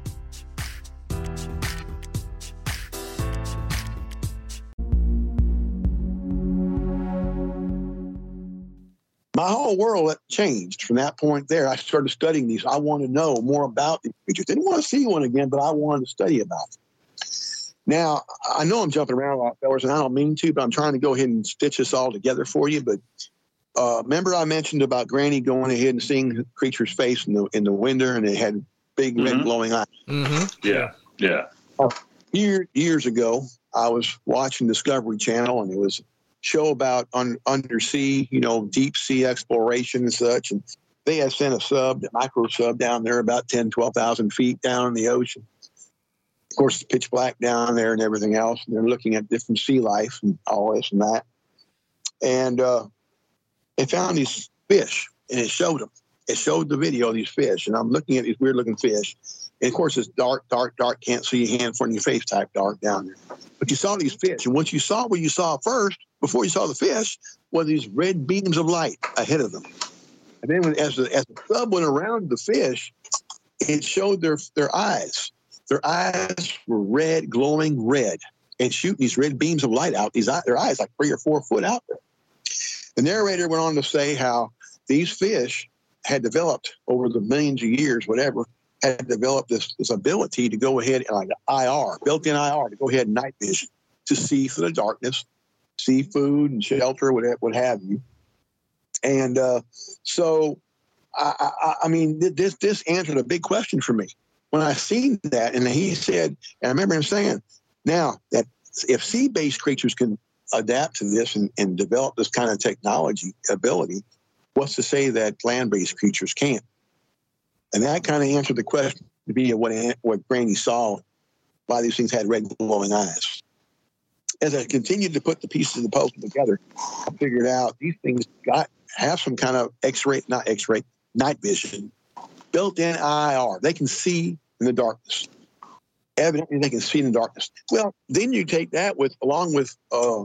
[SPEAKER 4] My whole world changed from that point there. I started studying these. I wanted to know more about these creatures. Didn't want to see one again, but I wanted to study about them. Now, I know I'm jumping around a lot, fellas, and I don't mean to, but I'm trying to go ahead and stitch this all together for you. But remember I mentioned about Granny going ahead and seeing the creature's face in the window, and it had big red glowing eyes.
[SPEAKER 2] Mm-hmm. Yeah.
[SPEAKER 4] Years ago, I was watching Discovery Channel, and it was show about undersea, deep sea exploration and such. And they had sent a micro sub down there about 10, 12,000 feet down in the ocean. Of course, it's pitch black down there and everything else. And they're looking at different sea life and all this and that. And they found these fish, and it showed them. It showed the video of these fish. And I'm looking at these weird looking fish. And of course, it's dark, can't see your hand in front of your face type dark down there. But you saw these fish. And once you saw what you saw first, before you saw the fish, were these red beams of light ahead of them. And then as the sub went around the fish, it showed their eyes. Their eyes were red, glowing red, and shooting these red beams of light out. Their eyes like 3 or 4 foot out there. The narrator went on to say how these fish had developed over the millions of years, whatever, had developed this ability to go ahead and like IR, built-in IR, to go ahead and night vision, to see through the darkness, see food and shelter, what have you. And so, I mean, this answered a big question for me. When I seen that, and he said, and I remember him saying, now that if sea-based creatures can adapt to this and develop this kind of technology ability, what's to say that land-based creatures can't? And that kind of answered the question to be what Granny saw, why these things had red glowing eyes. As I continued to put the pieces of the puzzle together, I figured out these things have some kind of night vision, built-in IR. They can see in the darkness. Evidently, they can see in the darkness. Well, then you take that along with,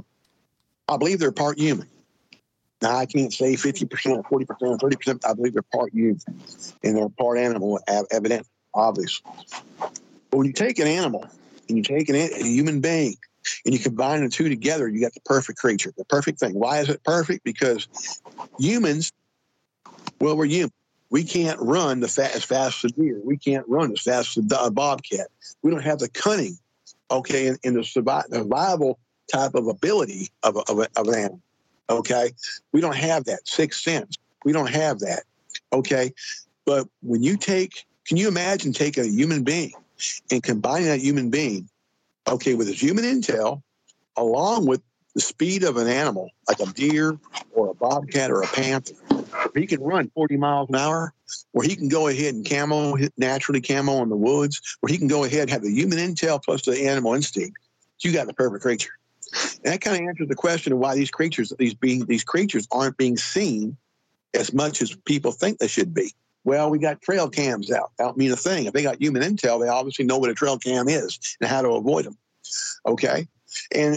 [SPEAKER 4] I believe they're part human. Now, I can't say 50% or 40% or 30%. I believe they're part human, and they're part animal, evidently, obviously. But when you take an animal and you take a human being and you combine the two together, you got the perfect creature, the perfect thing. Why is it perfect? Because humans, well, we're human. We can't run as fast as a deer. We can't run as fast as a bobcat. We don't have the cunning, okay, in the survival type of ability of an animal, okay? We don't have that sixth sense. We don't have that, okay? But when you can you imagine taking a human being and combining that human being, okay, with his human intel, along with the speed of an animal, like a deer or a bobcat or a panther, he can run 40 miles an hour, where he can go ahead and naturally camo in the woods, where he can go ahead and have the human intel plus the animal instinct. You got the perfect creature. And that kind of answers the question of why these creatures aren't being seen as much as people think they should be. Well, we got trail cams out. That don't mean a thing. If they got human intel, they obviously know what a trail cam is and how to avoid them. Okay, and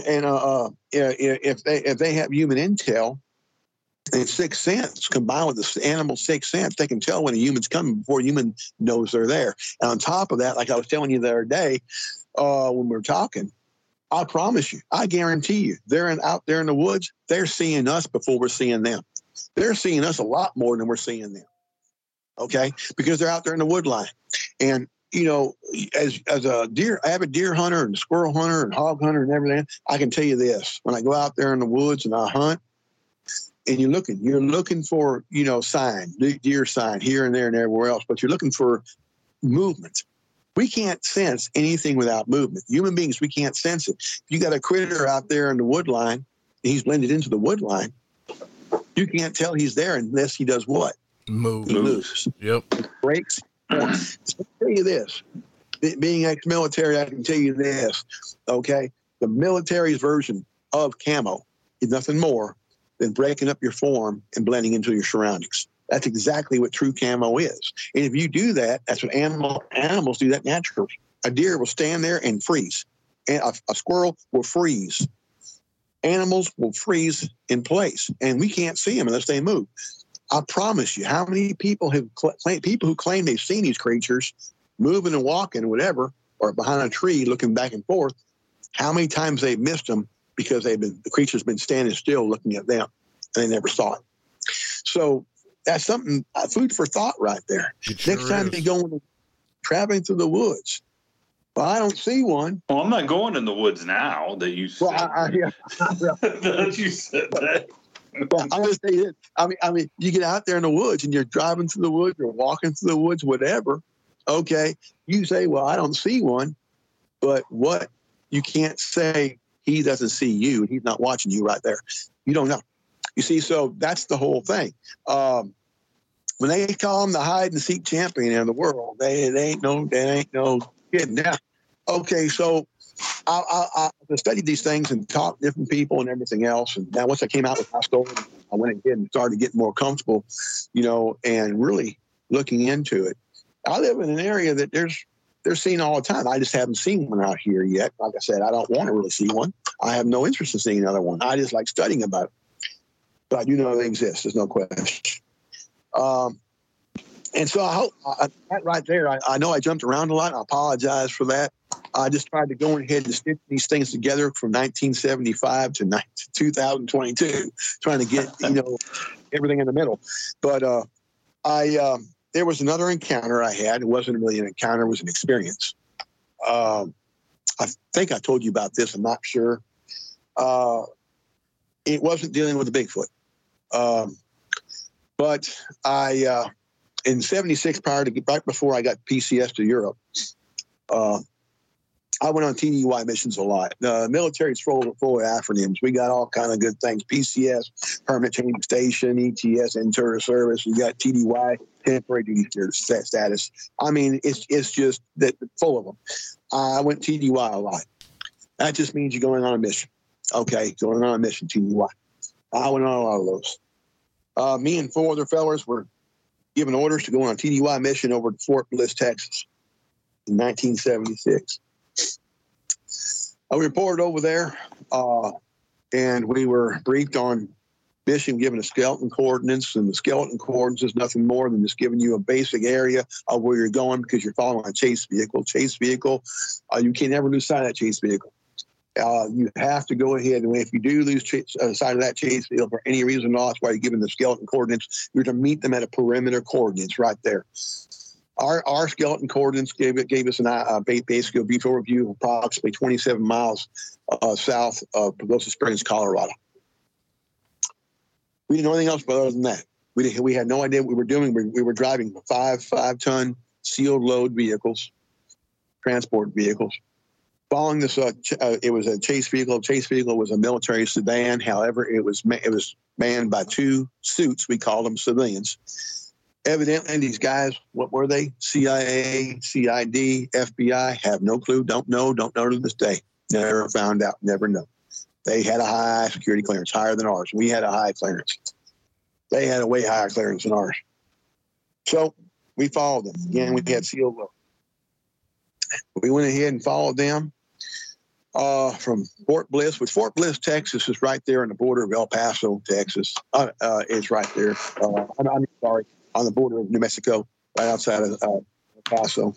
[SPEAKER 4] if they have human intel and sixth sense combined with the animal sixth sense, they can tell when a human's coming before a human knows they're there. And on top of that, like I was telling you the other day when we were talking, I promise you, I guarantee you, they're out there in the woods. They're seeing us before we're seeing them. They're seeing us a lot more than we're seeing them. Okay, because they're out there in the wood line. And you know, as a avid deer hunter and squirrel hunter and hog hunter and everything, I can tell you this: when I go out there in the woods and I hunt, and you're looking for, you know, deer sign here and there and everywhere else, but you're looking for movement. We can't sense anything without movement. Human beings, we can't sense it. If you got a critter out there in the wood line, and he's blended into the wood line, you can't tell he's there unless he does what?
[SPEAKER 3] Moves.
[SPEAKER 4] He moves.
[SPEAKER 3] Yep.
[SPEAKER 4] Breaks. So I'll tell you this. Being ex-military, I can tell you this. Okay, the military's version of camo is nothing more than breaking up your form and blending into your surroundings. That's exactly what true camo is. And if you do that, that's what animals do that naturally. A deer will stand there and freeze. And a squirrel will freeze. Animals will freeze in place, and we can't see them unless they move. I promise you, how many people who claim they've seen these creatures moving and walking, whatever, or behind a tree looking back and forth, how many times they've missed them because the creature's been standing still looking at them and they never saw it. So that's something, food for thought right there. Next time they go traveling through the woods, well, I don't see one.
[SPEAKER 2] Well, I'm not going in the woods now that you said. That you said that.
[SPEAKER 4] Well, I'm going to say this. I mean, you get out there in the woods and you're driving through the woods or walking through the woods, whatever. Okay, you say, well, I don't see one, but what you can't say, he doesn't see you and he's not watching you right there. You don't know. You see, so that's the whole thing. When they call him the hide and seek champion of the world, they ain't no kidding. Now, okay, so I studied these things and talked to different people and everything else. And now once I came out with my story, I went again and started getting more comfortable, you know, and really looking into it. I live in an area that they're seen all the time. I just haven't seen one out here yet. Like I said, I don't want to really see one. I have no interest in seeing another one. I just like studying about it. But I do know they exist. There's no question. And so I hope that right there, I know I jumped around a lot. I apologize for that. I just tried to go ahead and stitch these things together from 1975 to 2022, trying to get, you know, everything in the middle. But there was another encounter I had. It wasn't really an encounter. It was an experience. I think I told you about this. I'm not sure. It wasn't dealing with the Bigfoot. But in 76, right before I got PCS to Europe, I went on TDY missions a lot. The military's full of acronyms. We got all kind of good things. PCS, Permanent Training Station, ETS, Inter Service. We got TDY, Temporary Duty Status. I mean, it's just that full of them. I went TDY a lot. That just means you're going on a mission. Okay, going on a mission, TDY. I went on a lot of those. Me and 4 other fellas were given orders to go on a TDY mission over to Fort Bliss, Texas in 1976. We reported over there, and we were briefed on Bishop giving a skeleton coordinates, and the skeleton coordinates is nothing more than just giving you a basic area of where you're going because you're following a chase vehicle. You can never lose sight of that chase vehicle. You have to go ahead, and if you do lose sight of that chase vehicle for any reason at all, that's why you're given the skeleton coordinates. You're to meet them at a perimeter coordinates right there. Our skeleton coordinates gave us basically a brief overview of approximately 27 miles south of Pagosa Springs, Colorado. We didn't know anything else other than that. We had no idea what we were doing. We were driving 5-ton sealed load vehicles, transport vehicles. Following this, it was a chase vehicle. Chase vehicle was a military sedan. However, it was manned by 2 suits. We called them civilians. Evidently, these guys, what were they? CIA, CID, FBI, have no clue, don't know to this day. Never found out, never know. They had a high security clearance, higher than ours. We had a high clearance. They had a way higher clearance than ours. So we followed them. Again, we had sealed load. We went ahead and followed them from Fort Bliss, which Fort Bliss, Texas is right there on the border of El Paso, Texas. It's right there. I'm sorry, on the border of New Mexico, right outside of El Paso.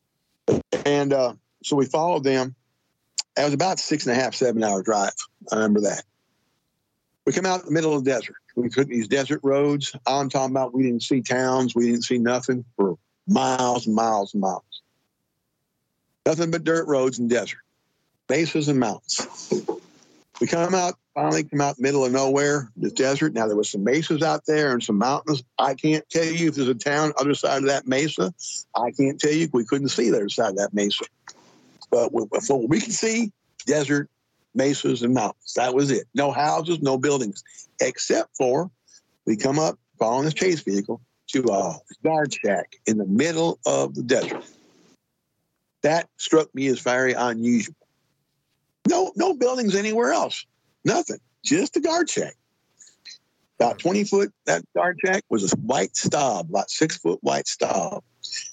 [SPEAKER 4] And so we followed them. It was about 6.5, 7-hour drive. I remember that. We come out in the middle of the desert. We took these desert roads. I'm talking about we didn't see towns. We didn't see nothing for miles and miles and miles. Nothing but dirt roads and desert, mesas and mountains. We finally come out middle of nowhere, the desert. Now, there was some mesas out there and some mountains. I can't tell you if there's a town other side of that mesa. I can't tell you. We couldn't see the other side of that mesa. But from what we could see, desert, mesas, and mountains. That was it. No houses, no buildings, except for we come up following this chase vehicle to a guard shack in the middle of the desert. That struck me as very unusual. No buildings anywhere else. Nothing. Just a guard shack. About 20 foot, that guard shack was a white stub, about 6 foot white stub.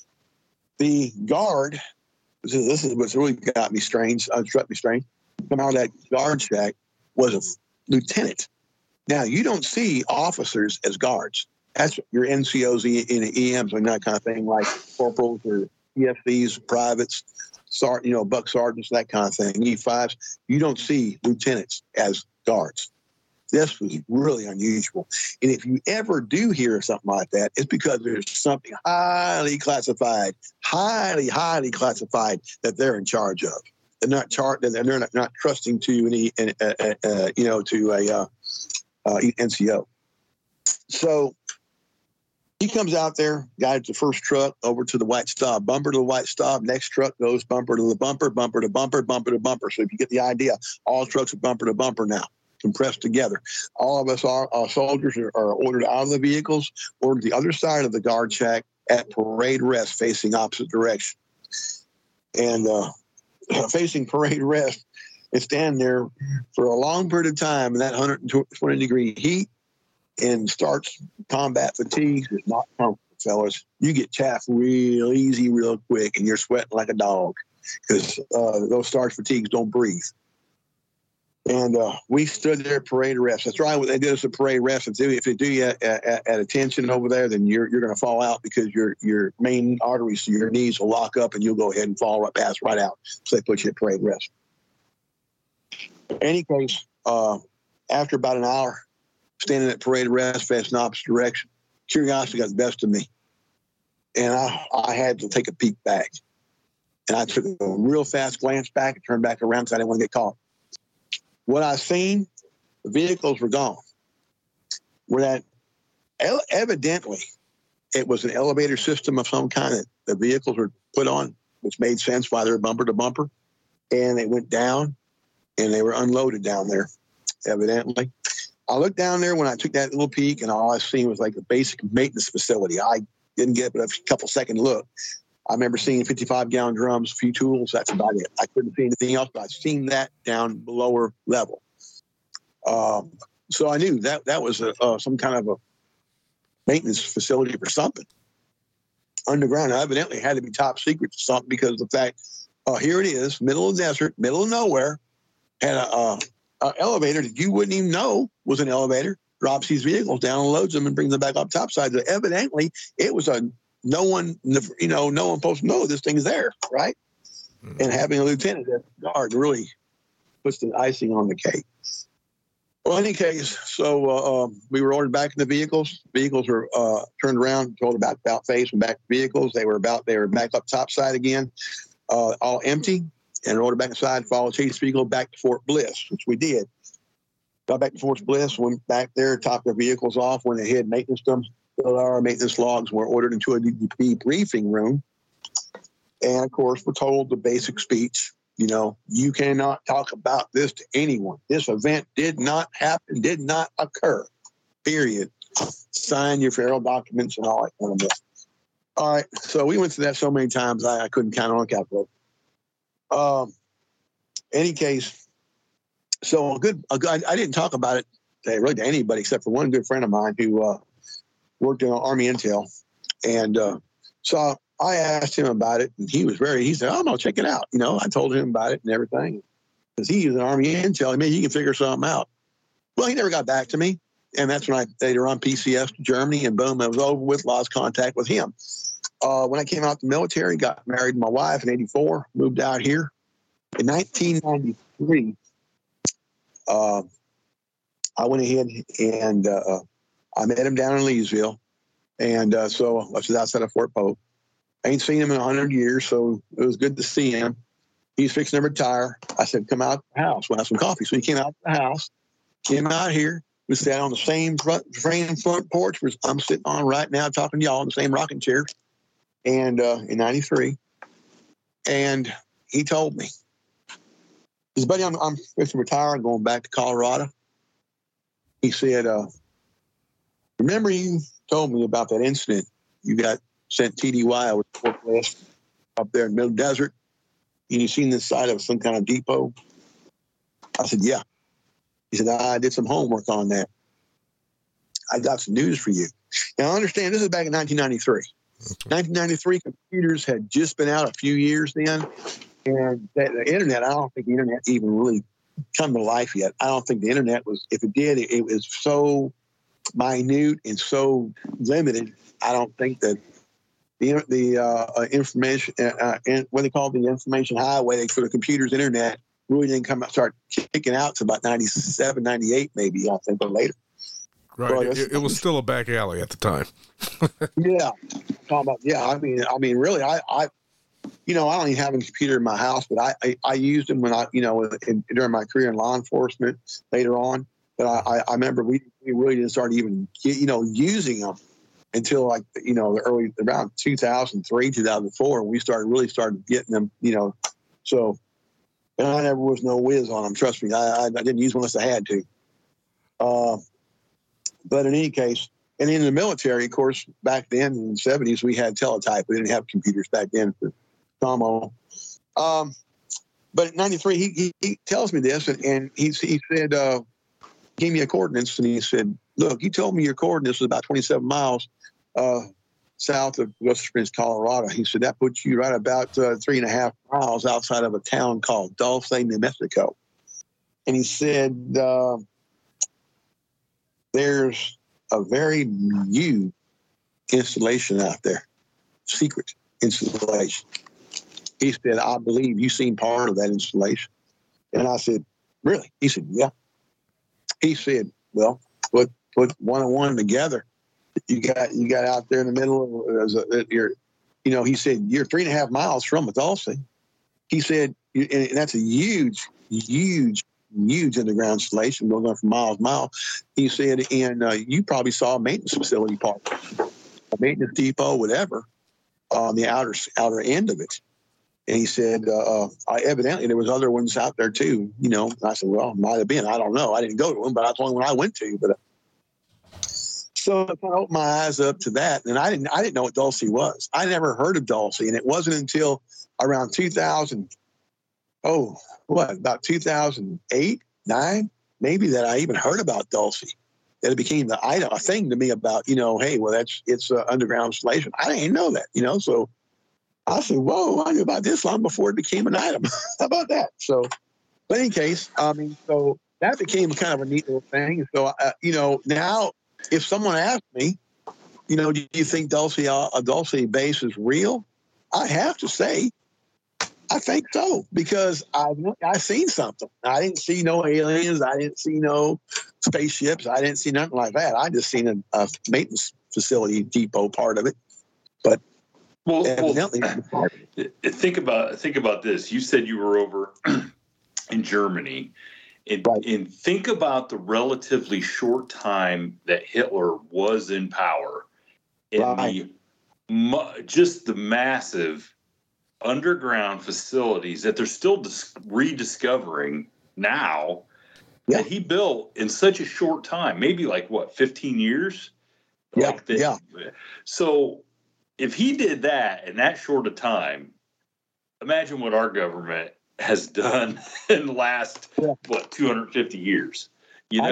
[SPEAKER 4] The guard, this is what's really got me strange, struck me strange. Come out of that guard shack was a lieutenant. Now, you don't see officers as guards. That's your NCOs and EMs and that kind of thing, like corporals or PFCs, privates, buck sergeants, that kind of thing. E5s. You don't see lieutenants as guards. This was really unusual. And if you ever do hear something like that, it's because there's something highly classified that they're in charge of. They're not they're not trusting to any, to a NCO. So he comes out there, guides the first truck over to the white stub, bumper to the white stub. Next truck goes bumper to the bumper, bumper to bumper, bumper to bumper. So if you get the idea, all trucks are bumper to bumper now, compressed together. All of us, our soldiers are ordered out of the vehicles, ordered to the other side of the guard shack at parade rest, facing opposite direction. And facing parade rest and stand there for a long period of time in that 120-degree heat and starts combat fatigue is not comfortable, fellas. You get chaffed real easy, real quick, and you're sweating like a dog because those starch fatigues don't breathe. And we stood there at parade rest. That's right. They did us a parade rest. If they do you at attention over there, then you're going to fall out because your main arteries to your knees will lock up and you'll go ahead and fall pass right out. So they put you at parade rest. In any case, after about an hour standing at parade rest, facing opposite direction, curiosity got the best of me. And I had to take a peek back. And I took a real fast glance back and turned back around because I didn't want to get caught. What I seen, the vehicles were gone. Evidently, it was an elevator system of some kind that the vehicles were put on, which made sense why they were bumper to bumper. And they went down, and they were unloaded down there, evidently. I looked down there when I took that little peek, and all I seen was like a basic maintenance facility. I didn't get but a couple-second look. I remember seeing 55-gallon drums, a few tools. That's about it. I couldn't see anything else, but I've seen that down lower level. So I knew that was some kind of a maintenance facility for something. Underground, evidently had to be top secret to something because of the fact, here it is, middle of the desert, middle of nowhere, had a elevator that you wouldn't even know was an elevator drops these vehicles down and loads them and brings them back up topside. So evidently, it was no one supposed to know this thing's there, right? Mm-hmm. And having a lieutenant at the guard really puts the icing on the cake. Well, in any case, so we were ordered back in the vehicles. Vehicles were turned around, told about face and back to vehicles. They were back up topside again, all empty, and ordered back inside, followed Chase vehicle back to Fort Bliss, which we did. Got back to Fort Bliss, went back there, topped their vehicles off, went ahead, maintenance them, filled our maintenance logs, were ordered into a debriefing room. And, of course, we're told the basic speech. You cannot talk about this to anyone. This event did not happen, did not occur, period. Sign your farewell documents and all that kind of stuff. All right, so we went through that so many times, I couldn't count on a calculator. Any case, so I didn't talk about it really to anybody except for one good friend of mine who worked in Army Intel. And so I asked him about it, and he said, I'm going to check it out. I told him about it and everything. Because he was an Army Intel, he can figure something out. Well, he never got back to me. And that's when I later on PCS to Germany, and boom, it was over with, lost contact with him. When I came out the military, got married to my wife in 1984, moved out here. In 1993, I went ahead and I met him down in Leesville. And so I was outside of Fort Pope. I ain't seen him in 100 years, so it was good to see him. He's fixing to retire. I said, come out to the house. We'll have some coffee. So he came out to the house, came out here. We sat on the same front porch I'm sitting on right now talking to y'all in the same rocking chair. And in 93. And he told me, his buddy, I'm fixing to retire and going back to Colorado. He said, remember you told me about that incident? You got sent TDY with Northwest up there in the middle desert, and you seen this side of some kind of depot? I said, yeah. He said, I did some homework on that. I got some news for you. Now, understand, this is back in 1993. 1993, computers had just been out a few years then, and the internet, I don't think the internet even really come to life yet. I don't think the internet was, if it did, it was so minute and so limited. I don't think that the information, what they call the information highway for the computer's internet really didn't start kicking out to about 97, 98 maybe, I think, or later.
[SPEAKER 3] Right. Well, it was still a back alley at the time.
[SPEAKER 4] Yeah. I mean, really, I don't even have a computer in my house, but I used them when during my career in law enforcement later on. But I remember we really didn't start even, using them until the early, around 2003, 2004, we started getting them, so, and I never was no whiz on them. Trust me. I didn't use one unless I had to. But in any case, and in the military, of course, back then in the 70s, we had teletype. We didn't have computers back then for Tomo. But in 93, he tells me this, and he said, gave me a coordinates, and he said, look, you told me your coordinates was about 27 miles south of Gulf Springs, Colorado. He said, that puts you right about 3.5 miles outside of a town called Dulce, New Mexico. And he said, there's a very new installation out there, secret installation. He said, I believe you've seen part of that installation. And I said, really? He said, yeah. He said, well, put one and one together. You got out there in the middle of he said, you're 3.5 miles from Dulce. He said, and that's a huge underground installation going on for mile. He said, and you probably saw a maintenance facility part, a maintenance depot, whatever, on the outer end of it. And he said, evidently there was other ones out there too, And I said, well, might have been. I don't know. I didn't go to them, but that's the only one I went to. But so I kind of opened my eyes up to that, and I didn't know what Dulce was. I never heard of Dulce, and it wasn't until around 2000. About 2008, 9, maybe, that I even heard about Dulce. That it became a thing to me about, hey, well, it's underground installation. I didn't know that, so I said, whoa, I knew about this long before it became an item. How about that? So, but in any case, so that became kind of a neat little thing. So, now if someone asks me, do you think Dulce base is real? I have to say, I think so, because I've seen something. I didn't see no aliens. I didn't see no spaceships. I didn't see nothing like that. I just seen a maintenance facility depot part of it. But evidently,
[SPEAKER 2] think about this. You said you were over in Germany, and think about the relatively short time that Hitler was in power, and just the massive underground facilities that they're still rediscovering now that he built in such a short time, maybe 15 years. So if he did that in that short a time, imagine what our government has done in the last 250 years. I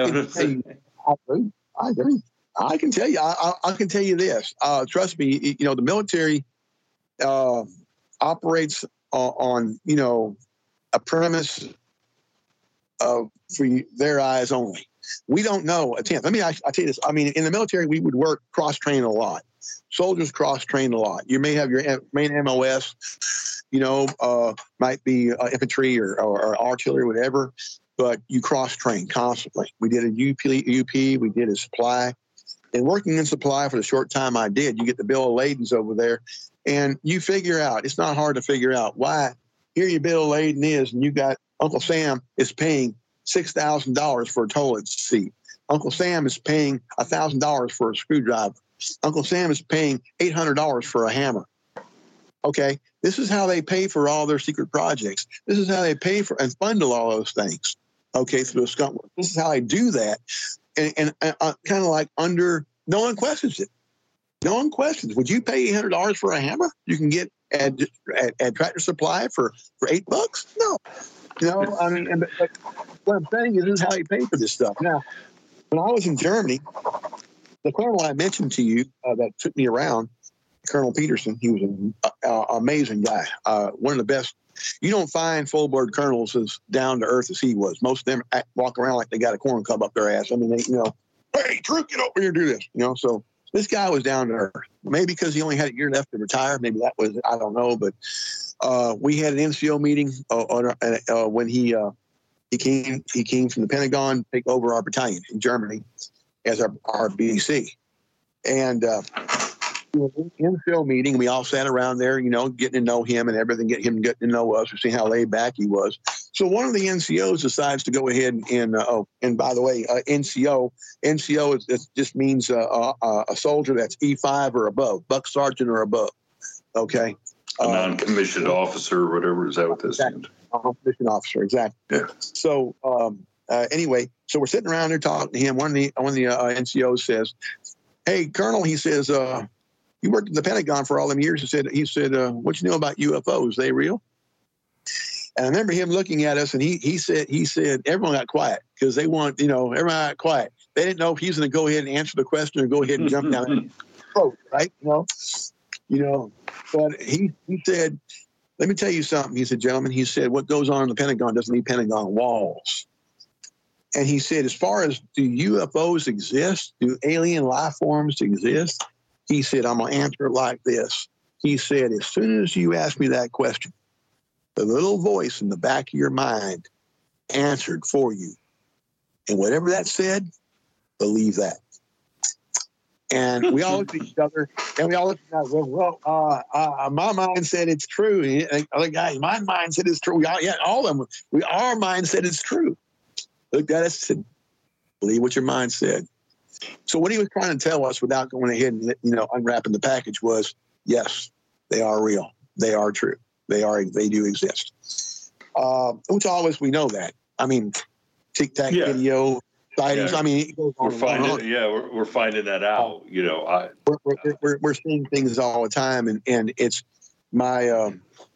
[SPEAKER 4] agree. I can tell you. I can tell you this. Trust me. The military operates on a premise of for their eyes only. We don't know a tenth. I tell you this. In the military, we would work cross-train a lot. Soldiers cross-train a lot. You may have your main MOS, might be infantry or artillery, whatever, but you cross-train constantly. We did a UP, we did a supply. And working in supply for the short time I did, you get the bill of ladings over there, and you figure out, it's not hard to figure out why here your bill of lading is, and you got Uncle Sam is paying $6,000 for a toilet seat. Uncle Sam is paying $1,000 for a screwdriver. Uncle Sam is paying $800 for a hammer. Okay, this is how they pay for all their secret projects. This is how they pay for and bundle all those things. Okay, through a skunk work. This is how they do that, and kind of like no one questions it. No one questions. Would you pay $800 for a hammer you can get at Tractor Supply for $8? No. But what I'm saying is this is how you pay for this stuff. Now, when I was in Germany, the colonel I mentioned to you that took me around, Colonel Peterson, he was an amazing guy. One of the best. You don't find full-blood colonels as down to earth as he was. Most of them walk around like they got a corn cob up their ass. Hey, Troop, get over here and do this. So this guy was down to earth. Maybe because he only had a year left to retire. Maybe that was, I don't know. But we had an NCO meeting when he came from the Pentagon to take over our battalion in Germany as our BC. And NCO meeting, we all sat around there, getting to know him and everything, getting to know us, and see how laid back he was. So one of the NCOs decides to go ahead and by the way, NCO just means a soldier that's E5 or above, buck sergeant or above. Okay.
[SPEAKER 2] A non-commissioned officer or whatever. Is that what this means?
[SPEAKER 4] Non-commissioned officer, exactly. Yeah. So anyway, so we're sitting around there talking to him. One of the NCOs says, "Hey, Colonel," he says, "you worked in the Pentagon for all them years." He said, "What you know about UFOs? They real?" And I remember him looking at us, and he said, everyone got quiet because they want, everyone got quiet. They didn't know if he was going to go ahead and answer the question or go ahead and jump down and quote, right? But he said, "Let me tell you something." He said, "Gentlemen," he said, "what goes on in the Pentagon doesn't need Pentagon walls." And he said, as far as do UFOs exist, do alien life forms exist? He said, I'm going to answer it like this. He said, as soon as you ask me that question, the little voice in the back of your mind answered for you. And whatever that said, believe that. And we all looked at each other, and we all looked at each other. My mind said it's true. And other guy, my mind said it's true. All of them. Our mind said it's true. Looked at us and said, believe what your mind said. So what he was trying to tell us without going ahead and unwrapping the package was, yes, they are real. They are true. They do exist. Which always we know that. Tic Tac video sightings.
[SPEAKER 2] Yeah.
[SPEAKER 4] It goes on.
[SPEAKER 2] We're finding that out.
[SPEAKER 4] We're seeing things all the time, and it's my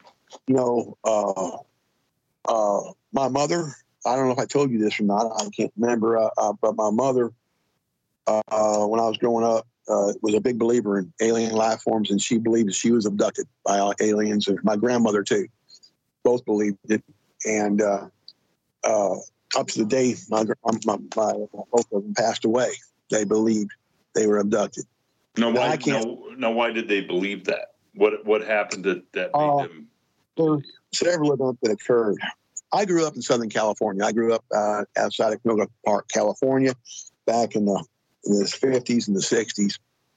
[SPEAKER 4] my mother. I don't know if I told you this or not. I can't remember. But my mother, when I was growing up, was a big believer in alien life forms, and she believed that she was abducted by aliens. And my grandmother too, both believed it. And up to the day my both of them passed away. They believed they were abducted.
[SPEAKER 2] Why did they believe that? What happened that made them?
[SPEAKER 4] There were several events that occurred. I grew up in Southern California. I grew up outside of Milgram Park, California, back in the 50s and the 60s.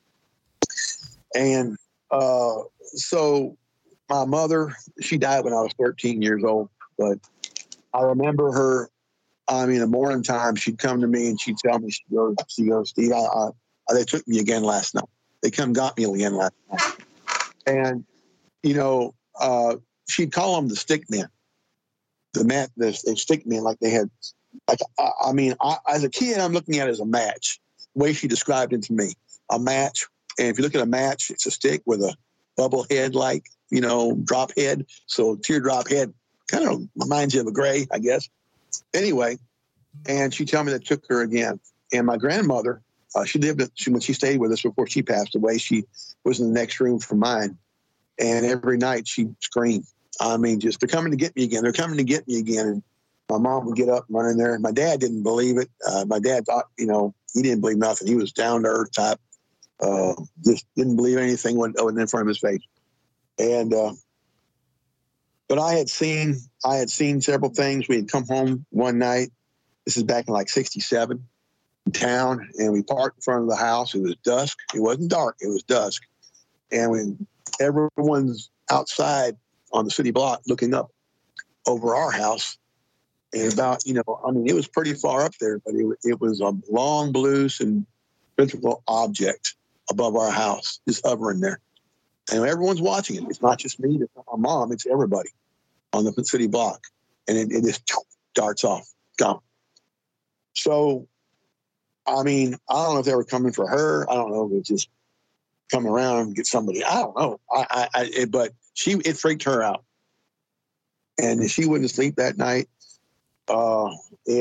[SPEAKER 4] And so my mother, she died when I was 13 years old. But I remember her, the morning time, she'd come to me and she'd tell me, she goes, Steve, they took me again last night. They got me again last night. And, she'd call them the stick men. The stick men, like they had, as a kid, I'm looking at it as a match. The way she described it to me, a match. And if you look at a match, it's a stick with a bubble head, like, drop head. So teardrop head kind of reminds you of a gray, I guess. Anyway, and she told me that took her again. And my grandmother, when she stayed with us before she passed away, she was in the next room from mine. And every night she'd scream. Just, they're coming to get me again. They're coming to get me again. And my mom would get up and run in there. And my dad didn't believe it. My dad thought, he didn't believe nothing. He was down to earth type. Just didn't believe anything went in front of his face. And, but I had seen several things. We had come home one night. This is back in like 67 in town. And we parked in front of the house. It was dusk. It wasn't dark. It was dusk. And everyone's outside on the city block looking up over our house. And about, it was pretty far up there, but it was a long blue and cylindrical object above our house, just hovering there. And everyone's watching it. It's not just me, it's not my mom, it's everybody on the city block. And it just darts off, gone. So, I don't know if they were coming for her. I don't know if it was just coming around and get somebody. I don't know. But it freaked her out. And she wouldn't sleep that night. So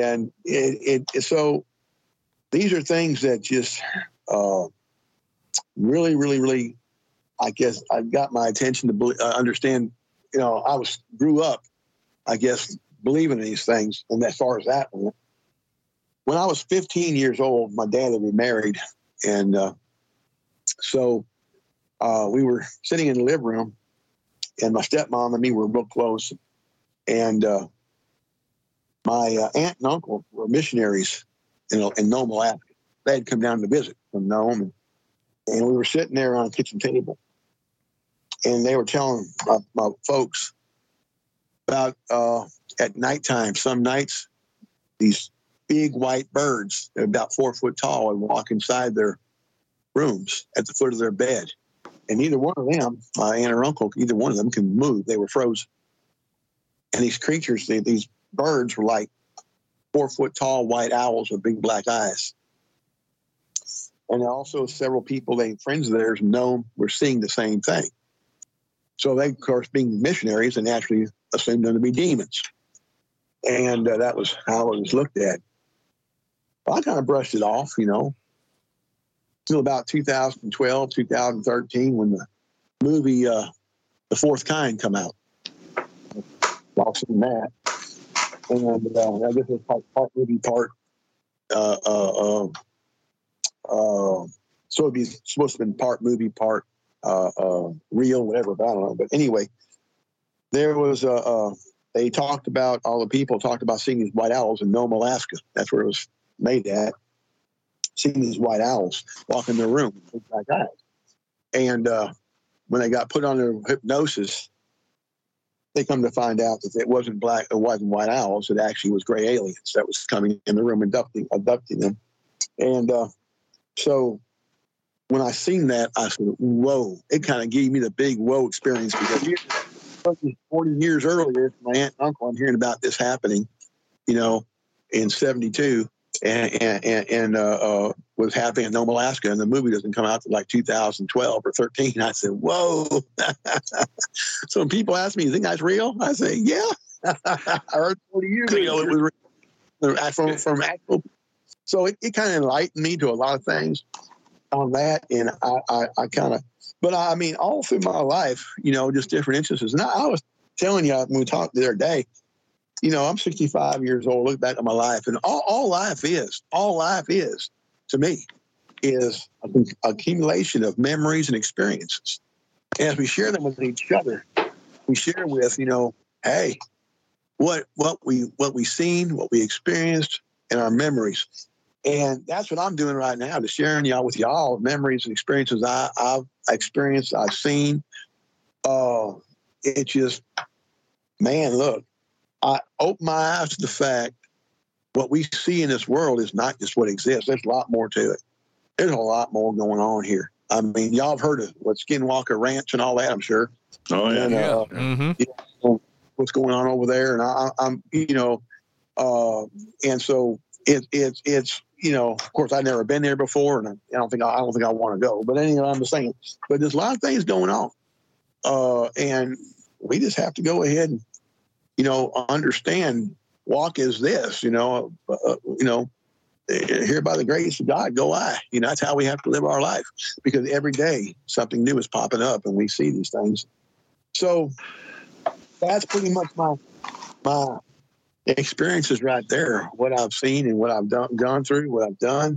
[SPEAKER 4] these are things that just really, really, really, I guess, I got my attention to understand. I grew up, I guess, believing in these things. And as far as that went, when I was 15 years old, my dad had remarried. And so we were sitting in the living room, and my stepmom and me were real close. And my aunt and uncle were missionaries in Nome, Alaska. They had come down to visit from Nome. And we were sitting there on a kitchen table. And they were telling my folks about at nighttime, some nights, these big white birds, they're about 4 foot tall, and walk inside their rooms at the foot of their bed. And neither one of them, my aunt or uncle, either one of them can move. They were frozen. And these creatures, these birds were like 4 foot tall white owls with big black eyes. And also several people, friends of theirs, know were seeing the same thing. So they, of course, being missionaries, and naturally assumed them to be demons. And that was how it was looked at. Well, I kind of brushed it off, till about 2012, 2013, when the movie The Fourth Kind come out. I've seen that. And I guess it's part movie, part so it'd be supposed to have been part movie, part real, whatever, but I don't know. But anyway, there was they talked about, all the people talked about seeing these white owls in Nome, Alaska. That's where it was made at. Seeing these white owls walk in their room, big black eyes. And when they got put under hypnosis, they come to find out that it wasn't white owls. It actually was gray aliens that was coming in the room, abducting them. And so when I seen that, I said, whoa. It kind of gave me the big whoa experience, because 40 years earlier, my aunt and uncle, I'm hearing about this happening, in 72, and was happening in Nome, Alaska, and the movie doesn't come out till like 2012 or 13. I said, whoa. So when people ask me, you think that's real? I say, yeah. I heard 40 years ago it was real. From actual. So it kind of enlightened me to a lot of things on that. And I kind of, but all through my life, just different instances. And I was telling you when we talked the other day, I'm 65 years old. Look back at my life, and all life is to me is an accumulation of memories and experiences. And as we share them with each other, we share with, hey, what we seen, what we experienced, and our memories. And that's what I'm doing right now, to sharing with y'all memories and experiences I've experienced, I've seen. It just, man, look, I open my eyes to the fact what we see in this world is not just what exists. There's a lot more to it. There's a lot more going on here. I mean, y'all have heard of what Skinwalker Ranch and all that, I'm sure.
[SPEAKER 2] Oh, yeah.
[SPEAKER 4] And, what's going on over there. And I'm and so it's, of course, I've never been there before, and I don't think I want to go. But anyway, I'm just saying. But there's a lot of things going on, and we just have to go ahead and, understand. Walk is this, here by the grace of God, go I. That's how we have to live our life, because every day something new is popping up, and we see these things. So that's pretty much my experiences right there, what I've seen and what I've gone through, what I've done.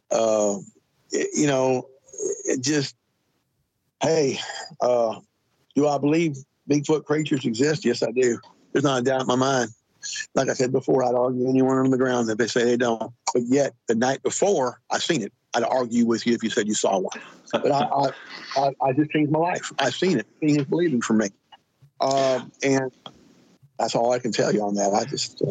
[SPEAKER 4] It just, hey, do I believe Bigfoot creatures exist? Yes, I do. There's not a doubt in my mind. Like I said before, I'd argue anyone on the ground that they say they don't. But yet, the night before I seen it, I'd argue with you if you said you saw one. But I just changed my life. I've seen it. Seeing is believing for me. And that's all I can tell you on that. I just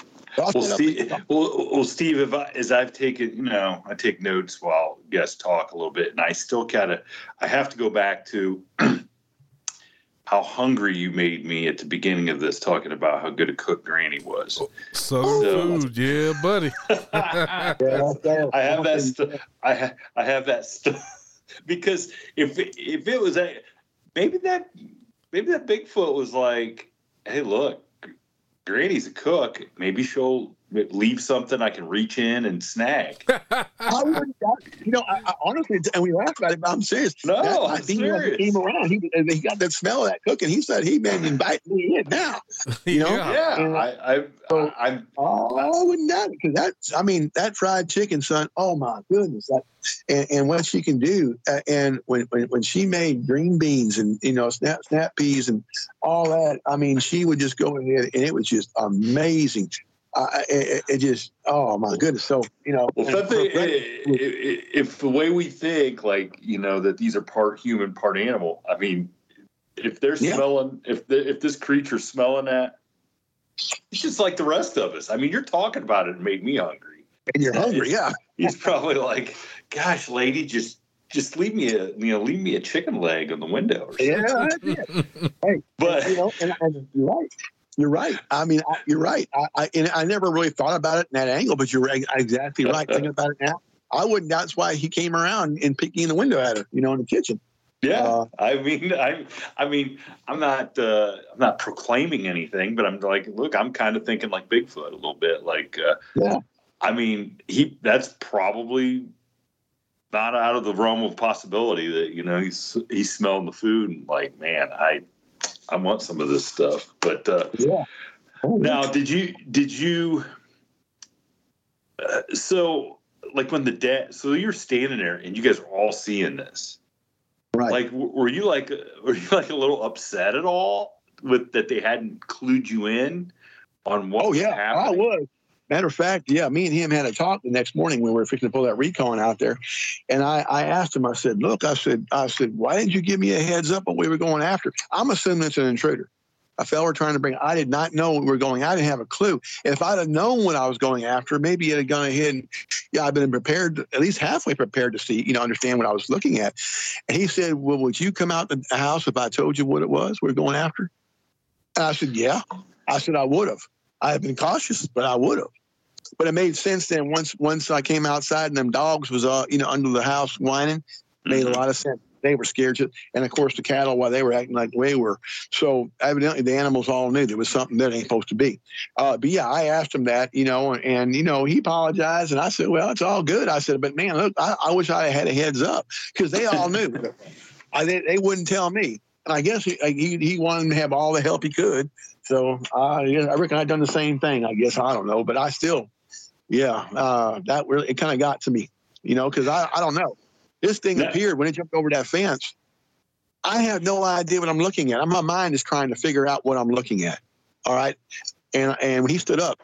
[SPEAKER 2] Steve, I've taken, I take notes while guests talk a little bit, and I have to go back to how hungry you made me at the beginning of this, talking about how good a cook Granny was.
[SPEAKER 3] Southern food, yeah, buddy.
[SPEAKER 2] I have that stuff. I have that stuff because if it was maybe that Bigfoot was like, hey, look, Granny's a cook. Maybe she'll leave something I can reach in and snag.
[SPEAKER 4] I honestly, and we laughed about it, but I'm serious.
[SPEAKER 2] No, I'm serious.
[SPEAKER 4] He came around. He got that smell of that cooking. He said, "He been inviting me in now."
[SPEAKER 2] I
[SPEAKER 4] wouldn't doubt it, because that fried chicken, son. Oh my goodness! And what she can do, and when she made green beans and snap peas and all that, she would just go ahead, and it was just amazing. It just, oh my goodness. So,
[SPEAKER 2] if the way we think, that these are part human, part animal, if they're smelling, if this creature's smelling that, it's just like the rest of us. You're talking about it and made me hungry.
[SPEAKER 4] And you're hungry, yeah.
[SPEAKER 2] He's probably like, gosh, lady, just leave me a chicken leg on the window or something.
[SPEAKER 4] Yeah, that's it. Hey, but and you're right. You're right. You're right. I never really thought about it in that angle, but you're exactly right. Thinking about it now, I wouldn't. That's why he came around and peeking in the window at her, in the kitchen.
[SPEAKER 2] Yeah, I'm not proclaiming anything, but I'm like, look, I'm kind of thinking like Bigfoot a little bit. That's probably not out of the realm of possibility that he's smelling the food and like, man, I want some of this stuff. But now, did you so like when so you're standing there and you guys are all seeing this,
[SPEAKER 4] right?
[SPEAKER 2] Like, were you like a little upset at all with that they hadn't clued you in on what was happening?
[SPEAKER 4] I was. Matter of fact, me and him had a talk the next morning when we were fixing to pull that recon out there. And I asked him, I said, look, I said, why didn't you give me a heads up what we were going after? I'm assuming it's an intruder. A fella we're trying to bring. I did not know what we were going. I didn't have a clue. If I'd have known what I was going after, maybe it had gone ahead and, I've been prepared, at least halfway prepared to see, understand what I was looking at. And he said, well, would you come out the house if I told you what it was we were going after? And I said, yeah. I said, I would have. I have been cautious, but I would have. But it made sense then once I came outside and them dogs was under the house whining, made a lot of sense. They were scared too. And of course the cattle, while they were acting like we were. So evidently the animals all knew there was something that ain't supposed to be. But yeah, I asked him that, and he apologized, and I said, well, it's all good. I said, but man, look, I wish I had a heads up, because they all knew. They wouldn't tell me. And I guess he wanted to have all the help he could. So yeah, I reckon I'd done the same thing. I guess I don't know, but I still, that really it kind of got to me, because I don't know. This thing appeared when it jumped over that fence. I have no idea what I'm looking at. My mind is trying to figure out what I'm looking at. All right, and when he stood up,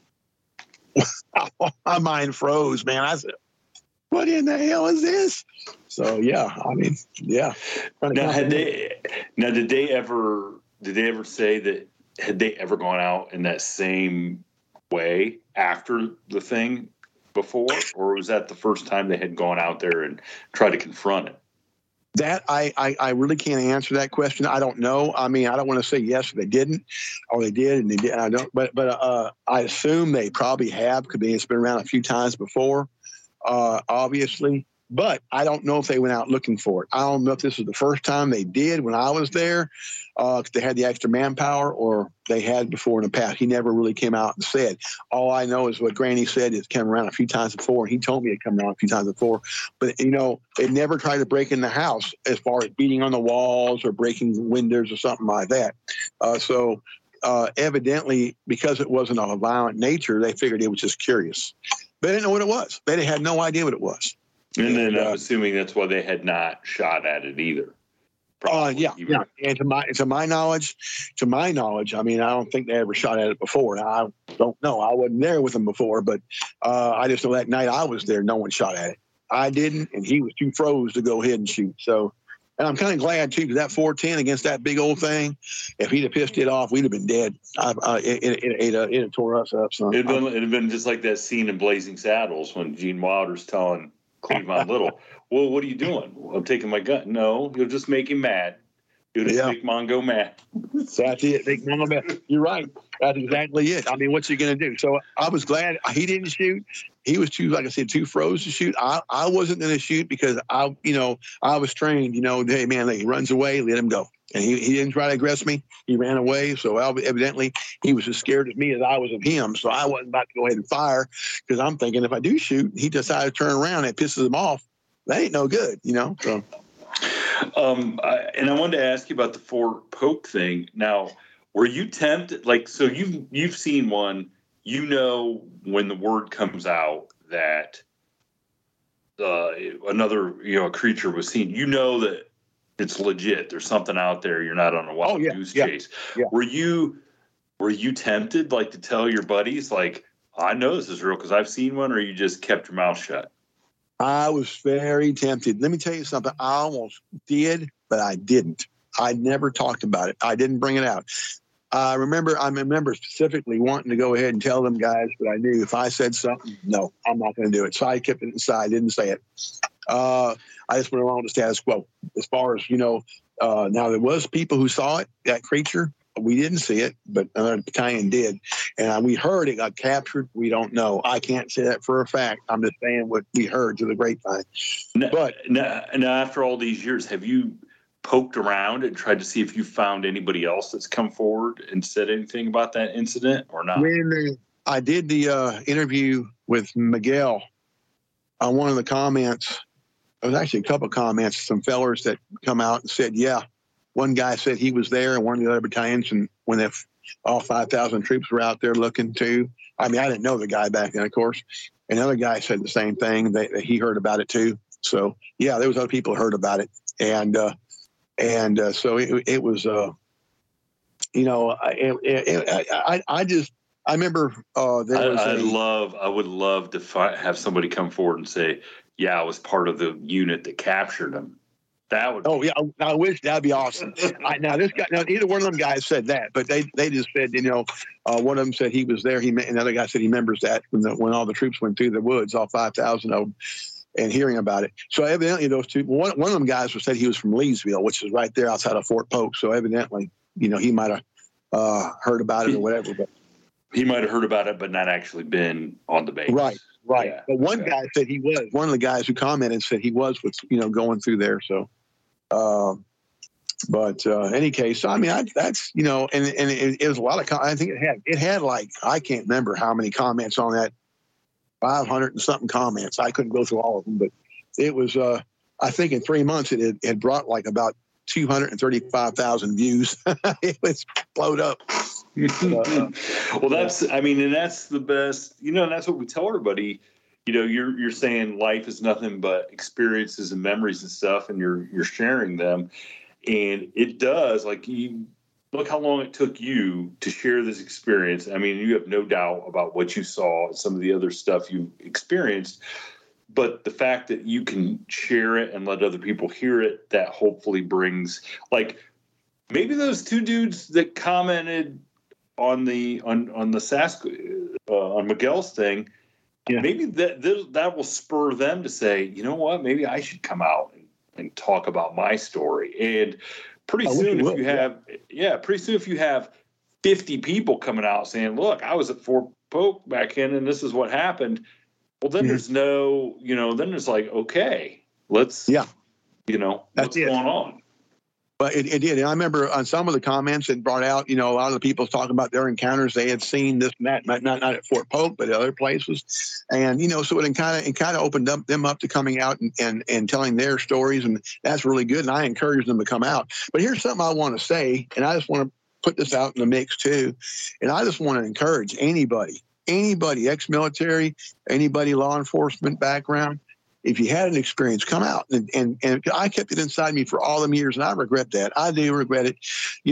[SPEAKER 4] my mind froze, man. I said, "What in the hell is this?" So yeah, I mean, yeah.
[SPEAKER 2] Now, did they ever say that? Had they ever gone out in that same way after the thing before, or was that the first time they had gone out there and tried to confront it?
[SPEAKER 4] That I really can't answer that question. I don't know. I mean, I don't want to say yes, they didn't, or they did and they did. I don't. But I assume they probably have because it's been around a few times before, obviously. But I don't know if they went out looking for it. I don't know if this was the first time they did when I was there, because they had the extra manpower, or they had before in the past. He never really came out and said. All I know is what Granny said. It's come around a few times before. He told me it come around a few times before. But, they never tried to break in the house as far as beating on the walls or breaking windows or something like that. So evidently, because it wasn't of a violent nature, they figured it was just curious. They didn't know what it was. They had no idea what it was.
[SPEAKER 2] And then I'm assuming that's why they had not shot at it either.
[SPEAKER 4] Yeah. And to my knowledge, I mean, I don't think they ever shot at it before. Now, I don't know. I wasn't there with them before, but I just know that night I was there, no one shot at it. I didn't, and he was too froze to go ahead and shoot. So, and I'm kind of glad too, because that 410 against that big old thing, if he'd have pissed it off, we'd have been dead. It tore us up. So
[SPEAKER 2] it'd have been just like that scene in Blazing Saddles when Gene Wilder's telling Cleavon Little, "Well, what are you doing?" "Well, I'm taking my gun." "No, you'll just make him mad. You'll just make Mongo mad."
[SPEAKER 4] That's it. Make Mongo mad. You're right. That's exactly it. I mean, what's he going to do? So I was glad he didn't shoot. He was like I said, too froze to shoot. I wasn't going to shoot because I was trained. Hey man, he runs away, let him go. And he didn't try to aggress me. He ran away. So evidently he was as scared of me as I was of him. So I wasn't about to go ahead and fire because I'm thinking if I do shoot, he decides to turn around and it pisses him off. That ain't no good, So.
[SPEAKER 2] And I wanted to ask you about the Fort Polk thing. Now, were you tempted? So you've seen one. When the word comes out that another creature was seen, that it's legit. There's something out there. You're not on a wild goose chase.
[SPEAKER 4] Yeah.
[SPEAKER 2] Were you tempted to tell your buddies I know this is real because I've seen one, or you just kept your mouth shut?
[SPEAKER 4] I was very tempted. Let me tell you something. I almost did, but I didn't. I never talked about it. I didn't bring it out. I remember specifically wanting to go ahead and tell them guys, but I knew if I said something, no, I'm not going to do it. So I kept it inside. Didn't say it. I just went along with the status quo. As far as, now there was people who saw it, that creature. We didn't see it, but another battalion did. And we heard it got captured. We don't know. I can't say that for a fact. I'm just saying what we heard through the grapevine.
[SPEAKER 2] But now, after all these years, have you poked around and tried to see if you found anybody else that's come forward and said anything about that incident or not?
[SPEAKER 4] When I did the interview with Miguel, on one of the comments, there was actually a couple of comments, some fellers that come out and said, yeah, one guy said he was there, and one of the other battalions, and when all 5,000 troops were out there looking too. I mean, I didn't know the guy back then, of course. Another guy said the same thing, that he heard about it too. So, yeah, there was other people who heard about it. And so it was, I remember
[SPEAKER 2] I would love to have somebody come forward and say, yeah, I was part of the unit that captured him. That would.
[SPEAKER 4] Oh yeah, I wish that'd be awesome. Neither one of them guys said that, but they just said, one of them said he was there. Another guy said he remembers that when all the troops went through the woods, all 5,000 of them, and hearing about it. So evidently those two, one of them guys said he was from Leesville, which is right there outside of Fort Polk. So evidently, he might have heard about it or whatever. But
[SPEAKER 2] he might have heard about it, but not actually been on the base.
[SPEAKER 4] Right. Yeah, but one guy said he was. One of the guys who commented said he was with going through there. So, but any case, I mean, that's and it was a lot of. I think it had I can't remember how many comments on that. 500 and something comments. I couldn't go through all of them, but it was. I think in 3 months it brought about 235,000 views. It was blowed up.
[SPEAKER 2] Well, that's the best, and that's what we tell everybody. You're saying life is nothing but experiences and memories and stuff, and you're sharing them. And it does, like, you look how long it took you to share this experience. I mean, you have no doubt about what you saw and some of the other stuff you experienced. But the fact that you can share it and let other people hear it, that hopefully brings, like, maybe those two dudes that commented on the on Miguel's thing, maybe that will spur them to say, you know what, maybe I should come out and talk about my story. And pretty soon if you have 50 people coming out saying, look, I was at Fort Polk back in and this is what happened. Well, then there's no, then it's like, okay, let's, what's going on?
[SPEAKER 4] But it did. And I remember on some of the comments it brought out, a lot of the people talking about their encounters. They had seen this and that, not at Fort Polk, but at other places. And, so it kind of opened them up to coming out and telling their stories. And that's really good. And I encourage them to come out. But here's something I want to say, and I just want to put this out in the mix too. And I just want to encourage anybody, ex-military, anybody law enforcement background, if you had an experience, come out. And I kept it inside me for all them years, and I regret that. I do regret it.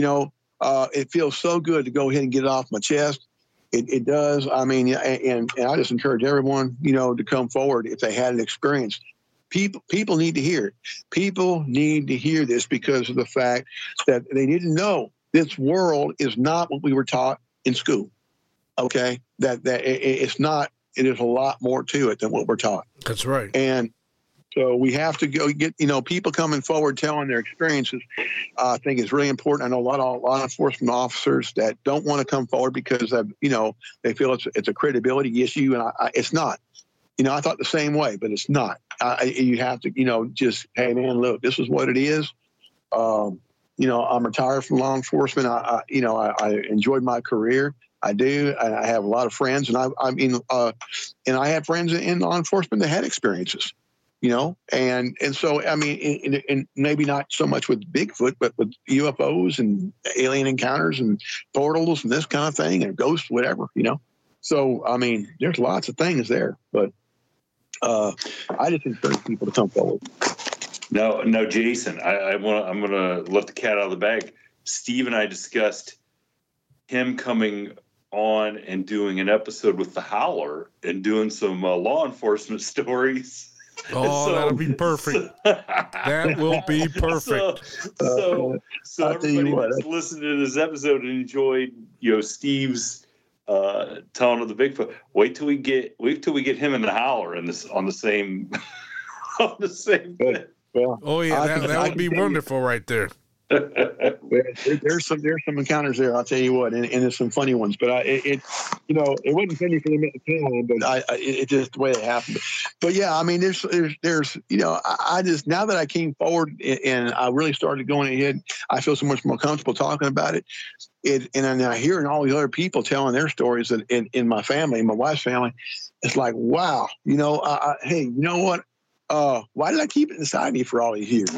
[SPEAKER 4] It feels so good to go ahead and get it off my chest. It does. I mean, and I just encourage everyone, to come forward if they had an experience. People need to hear it. People need to hear this because of the fact that they need to know this world is not what we were taught in school. Okay, that it's not. It is a lot more to it than what we're taught.
[SPEAKER 3] That's right.
[SPEAKER 4] And so we have to go get, people coming forward telling their experiences. I think is really important. I know a lot of law enforcement officers that don't want to come forward because they feel it's a credibility issue, and it's not. I thought the same way, but it's not. You have to, just, hey man, look, this is what it is. I'm retired from law enforcement. I enjoyed my career. I do. I have a lot of friends, and and I have friends in law enforcement that had experiences, and so, I mean, and maybe not so much with Bigfoot, but with UFOs and alien encounters and portals and this kind of thing and ghosts, whatever, So, I mean, there's lots of things there, but I just encourage people to come forward.
[SPEAKER 2] No, Jason, I'm going to let the cat out of the bag. Steve and I discussed him coming on and doing an episode with the Howler and doing some law enforcement stories.
[SPEAKER 3] Oh, that'll be perfect. That will be perfect.
[SPEAKER 2] So everybody that's listened to this episode and enjoyed, Steve's telling of the Bigfoot. Wait till we get him and the Howler on the same thing.
[SPEAKER 4] Well,
[SPEAKER 3] oh yeah, that would be wonderful right there.
[SPEAKER 4] There's some encounters there. I'll tell you what, and there's some funny ones. But it wasn't funny for them at the time, but it's just the way it happened. But yeah, I mean, there's I just, now that I came forward and I really started going ahead, I feel so much more comfortable talking about it. And I'm hearing all these other people telling their stories in my family, my wife's family. It's like, wow, hey, you know what? Why did I keep it inside me for all these years?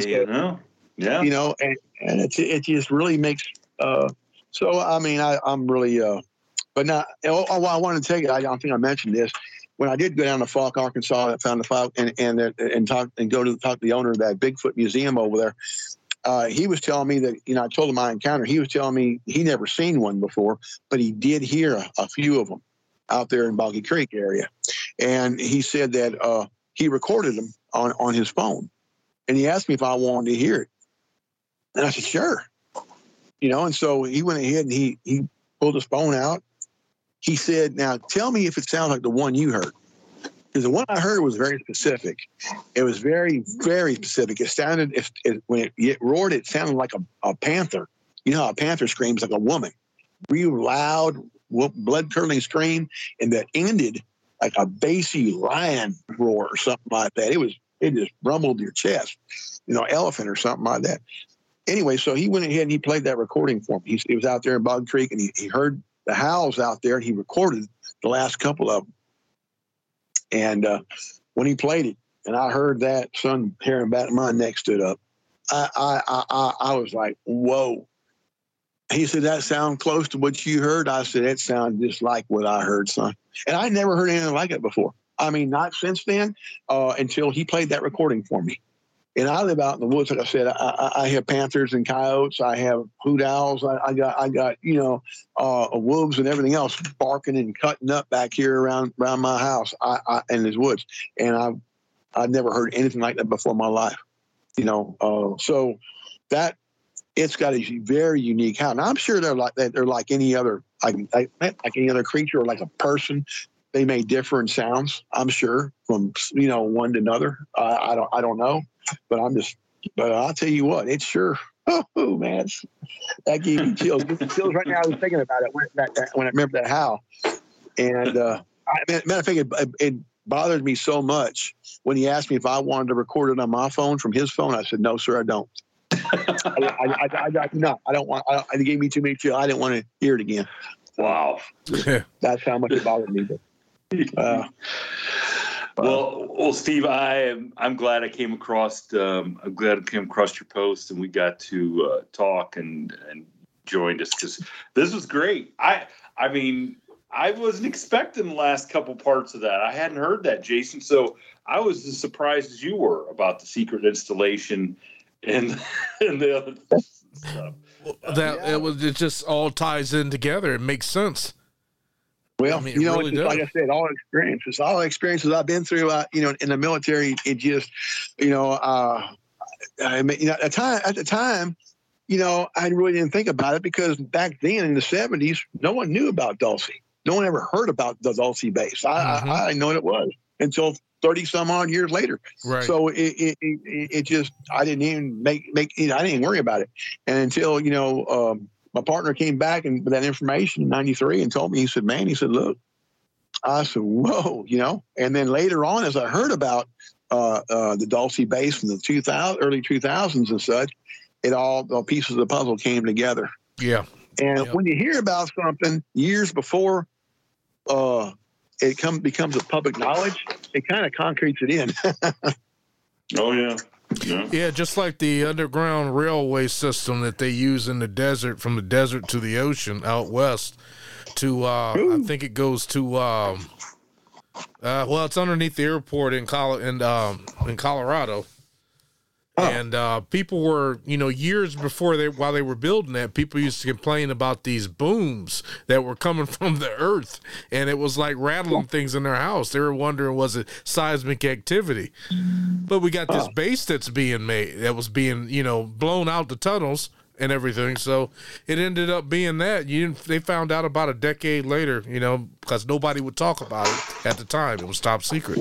[SPEAKER 2] Yeah.
[SPEAKER 4] And it just really makes, so, I mean, I'm really, but now, I want to tell you, I don't think I mentioned this. When I did go down to Falk, Arkansas, I found the Falk and go to talk to the owner of that Bigfoot museum over there. He was telling me that, I told him my encounter. He was telling me he never seen one before, but he did hear a few of them out there in Boggy Creek area. And he said that, he recorded them on his phone, and he asked me if I wanted to hear it. And I said, sure. And so he went ahead and he pulled his phone out. He said, now tell me if it sounds like the one you heard. Because the one I heard was very specific. It was very, very specific. It sounded, when it roared, it sounded like a panther. You know how a panther screams, like a woman. Real loud, blood-curdling scream. And that ended like a bassy lion roar or something like that. It just rumbled your chest, elephant or something like that. Anyway, so he went ahead and he played that recording for me. He was out there in Bog Creek, and he heard the howls out there, and he recorded the last couple of them. And when he played it, and I heard that, son, hair and back of my neck stood up. I was like, whoa. He said, that sound close to what you heard? I said, it sounded just like what I heard, son. And I never heard anything like it before. I mean, not since then, until he played that recording for me. And I live out in the woods. Like I said, I have panthers and coyotes. I have hoot owls. I got wolves and everything else barking and cutting up back here around my house in these woods. And I've never heard anything like that before in my life. So that it's got a very unique howl. Now I'm sure they're like any other like any other creature or like a person. They may differ in sounds. I'm sure from one to another. I don't know. But I'll tell you what, it's sure. Oh man, that gave me chills. Chills right now. I was thinking about it when I remember that howl. And matter of fact, it bothered me so much when he asked me if I wanted to record it on my phone from his phone. I said, no, sir, I don't. I don't want. It gave me too many chills. I didn't want to hear it again.
[SPEAKER 2] Wow,
[SPEAKER 4] that's how much it bothered me.
[SPEAKER 2] Well, Steve, I'm glad I came across. I'm glad I came across your post, and we got to talk and joined us because this was great. I mean, I wasn't expecting the last couple parts of that. I hadn't heard that, Jason. So I was as surprised as you were about the secret installation and the other stuff.
[SPEAKER 3] It just all ties in together. It makes sense.
[SPEAKER 4] Well,
[SPEAKER 3] I mean, really
[SPEAKER 4] like I said, all experiences I've been through, in the military, it just, at the time, I really didn't think about it because back then in the 70s, no one knew about Dulce. No one ever heard about the Dulce base. I didn't know what it was until 30 some odd years later.
[SPEAKER 3] Right.
[SPEAKER 4] So it just, I didn't even I didn't even worry about it. And until, my partner came back and with that information in 93 and told me, he said, look, I said, whoa, and then later on, as I heard about the Dulce base in the early 2000s and such, the pieces of the puzzle came together.
[SPEAKER 3] Yeah.
[SPEAKER 4] And when you hear about something years before it becomes a public knowledge, it kind of concretes it in.
[SPEAKER 2] Oh, yeah.
[SPEAKER 3] Yeah, just like the underground railway system that they use in the desert, from the desert to the ocean out west to, I think it goes to, it's underneath the airport in Colorado. Oh. And people were, years before while they were building that, people used to complain about these booms that were coming from the earth, and it was like rattling things in their house. They were wondering, was it seismic activity? But we got this base that's being made, that was being, blown out the tunnels and everything. So it ended up being that. They found out about a decade later, because nobody would talk about it at the time. It was top secret.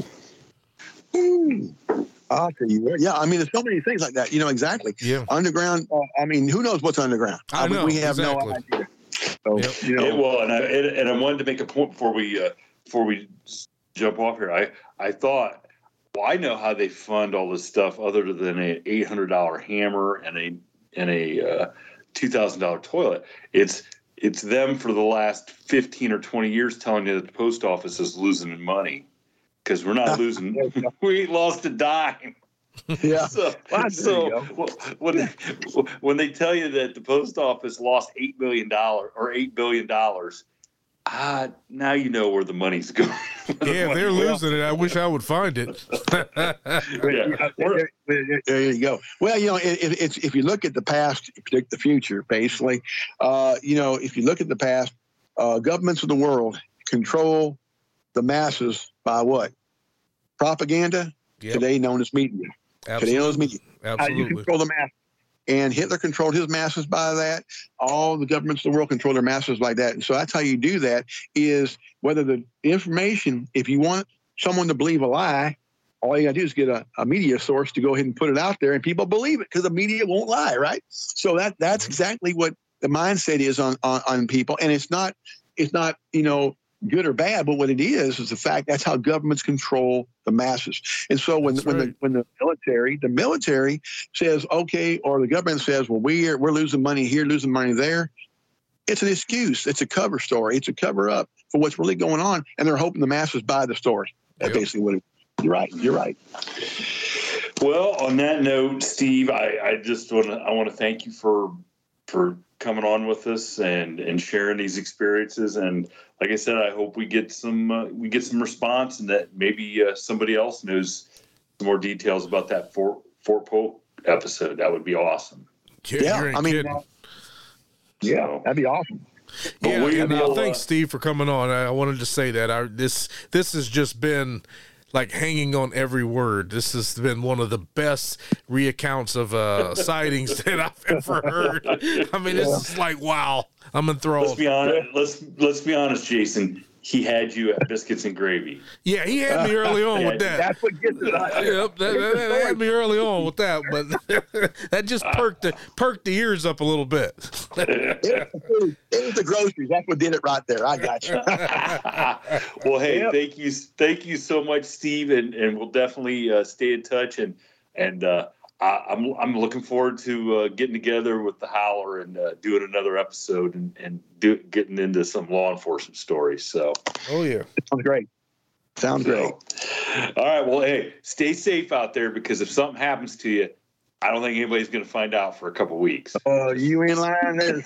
[SPEAKER 4] I'll tell you what. Yeah, I mean, there's so many things like that. Exactly. Yeah. Underground. Who knows what's underground?
[SPEAKER 3] I know.
[SPEAKER 4] We have no idea. So,
[SPEAKER 2] and I wanted to make a point before we jump off here. I thought, I know how they fund all this stuff other than an $800 hammer and a $2,000 toilet. It's them for the last 15 or 20 years telling you that the post office is losing money. Because we're not losing, we ain't lost a dime.
[SPEAKER 4] Yeah.
[SPEAKER 2] When they tell you that the post office lost $8 billion, now you know where the money's going.
[SPEAKER 3] Yeah, they're losing it. I wish I would find it.
[SPEAKER 4] There you go. Well, if you look at the past, you predict the future. Basically, if you look at the past, governments of the world control the masses by what? Propaganda, today known as media.
[SPEAKER 3] Absolutely.
[SPEAKER 4] Today known as media.
[SPEAKER 3] Absolutely.
[SPEAKER 4] How do you control the masses? And Hitler controlled his masses by that. All the governments of the world control their masses like that. And so that's how you do that, is whether the information, if you want someone to believe a lie, all you got to do is get a media source to go ahead and put it out there, and people believe it because the media won't lie, right? So that's exactly what the mindset is on people. And it's not good or bad, but what it is the fact that's how governments control the masses. And so when the military says, okay, or the government says, well, we're losing money here, losing money there, it's an excuse. It's a cover story. It's a cover up for what's really going on. And they're hoping the masses buy the story. That's basically what it is. You're right. Well,
[SPEAKER 2] on that note, Steve, I want to thank you for coming on with us and sharing these experiences. And like I said, I hope we get some response, and that maybe somebody else knows some more details about that Fort Polk episode. That would be awesome.
[SPEAKER 4] Yeah, I mean, yeah, that'd be awesome.
[SPEAKER 3] Yeah, and thanks, Steve, for coming on. I wanted to say that this has just been like hanging on every word. This has been one of the best reaccounts of sightings that I've ever heard. I mean, this is like, wow, I'm enthralled.
[SPEAKER 2] Let's be honest, Jason. He had you at biscuits and gravy.
[SPEAKER 3] Yeah, he had me early on with that.
[SPEAKER 4] That's what gets it.
[SPEAKER 3] Yep, that had me early on with that, but that just perked the ears up a little bit.
[SPEAKER 4] It was the groceries. That's what did it right there. I got you.
[SPEAKER 2] Well, hey, thank you so much, Steve, and we'll definitely stay in touch. And I'm looking forward to getting together with the Howler and doing another episode and getting into some law enforcement stories. So,
[SPEAKER 3] oh yeah,
[SPEAKER 4] sounds great.
[SPEAKER 2] All right, well, hey, stay safe out there, because if something happens to you, I don't think anybody's going to find out for a couple of weeks.
[SPEAKER 4] Oh, you ain't lying there.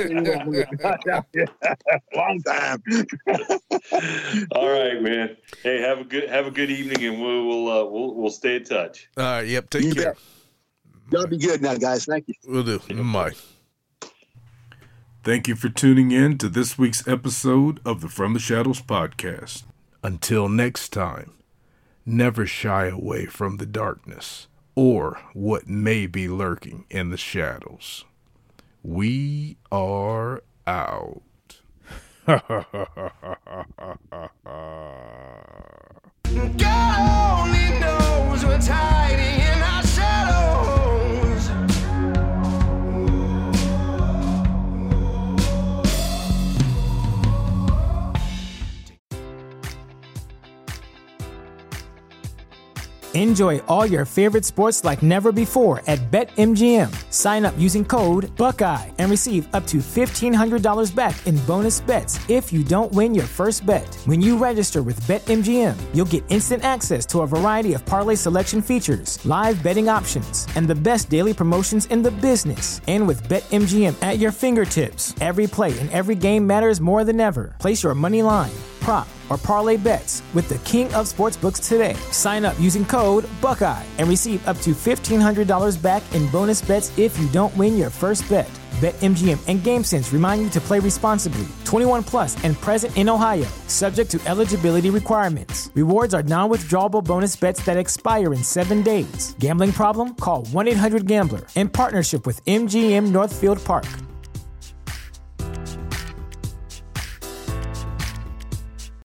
[SPEAKER 4] Long time.
[SPEAKER 2] All right, man. Hey, have a good evening, and we'll stay in touch.
[SPEAKER 3] Yep. Take care.
[SPEAKER 4] Y'all be good now, guys. Thank you.
[SPEAKER 3] Will do. Bye.
[SPEAKER 5] Thank you for tuning in to this week's episode of the From the Shadows podcast.
[SPEAKER 3] Until next time, never shy away from the darkness or what may be lurking in the shadows. We are out.
[SPEAKER 6] God only knows what's hiding in our shadows.
[SPEAKER 1] Enjoy all your favorite sports like never before at BetMGM. Sign up using code Buckeye and receive up to $1,500 back in bonus bets if you don't win your first bet. When you register with BetMGM, you'll get instant access to a variety of parlay selection features, live betting options, and the best daily promotions in the business. And with BetMGM at your fingertips, every play and every game matters more than ever. Place your money line, prop, or parlay bets with the king of sportsbooks today. Sign up using code Buckeye and receive up to $1,500 back in bonus bets if you don't win your first bet. BetMGM and GameSense remind you to play responsibly. 21 plus and present in Ohio, subject to eligibility requirements. Rewards are non-withdrawable bonus bets that expire in 7 days. Gambling problem? Call 1-800-GAMBLER in partnership with MGM Northfield Park.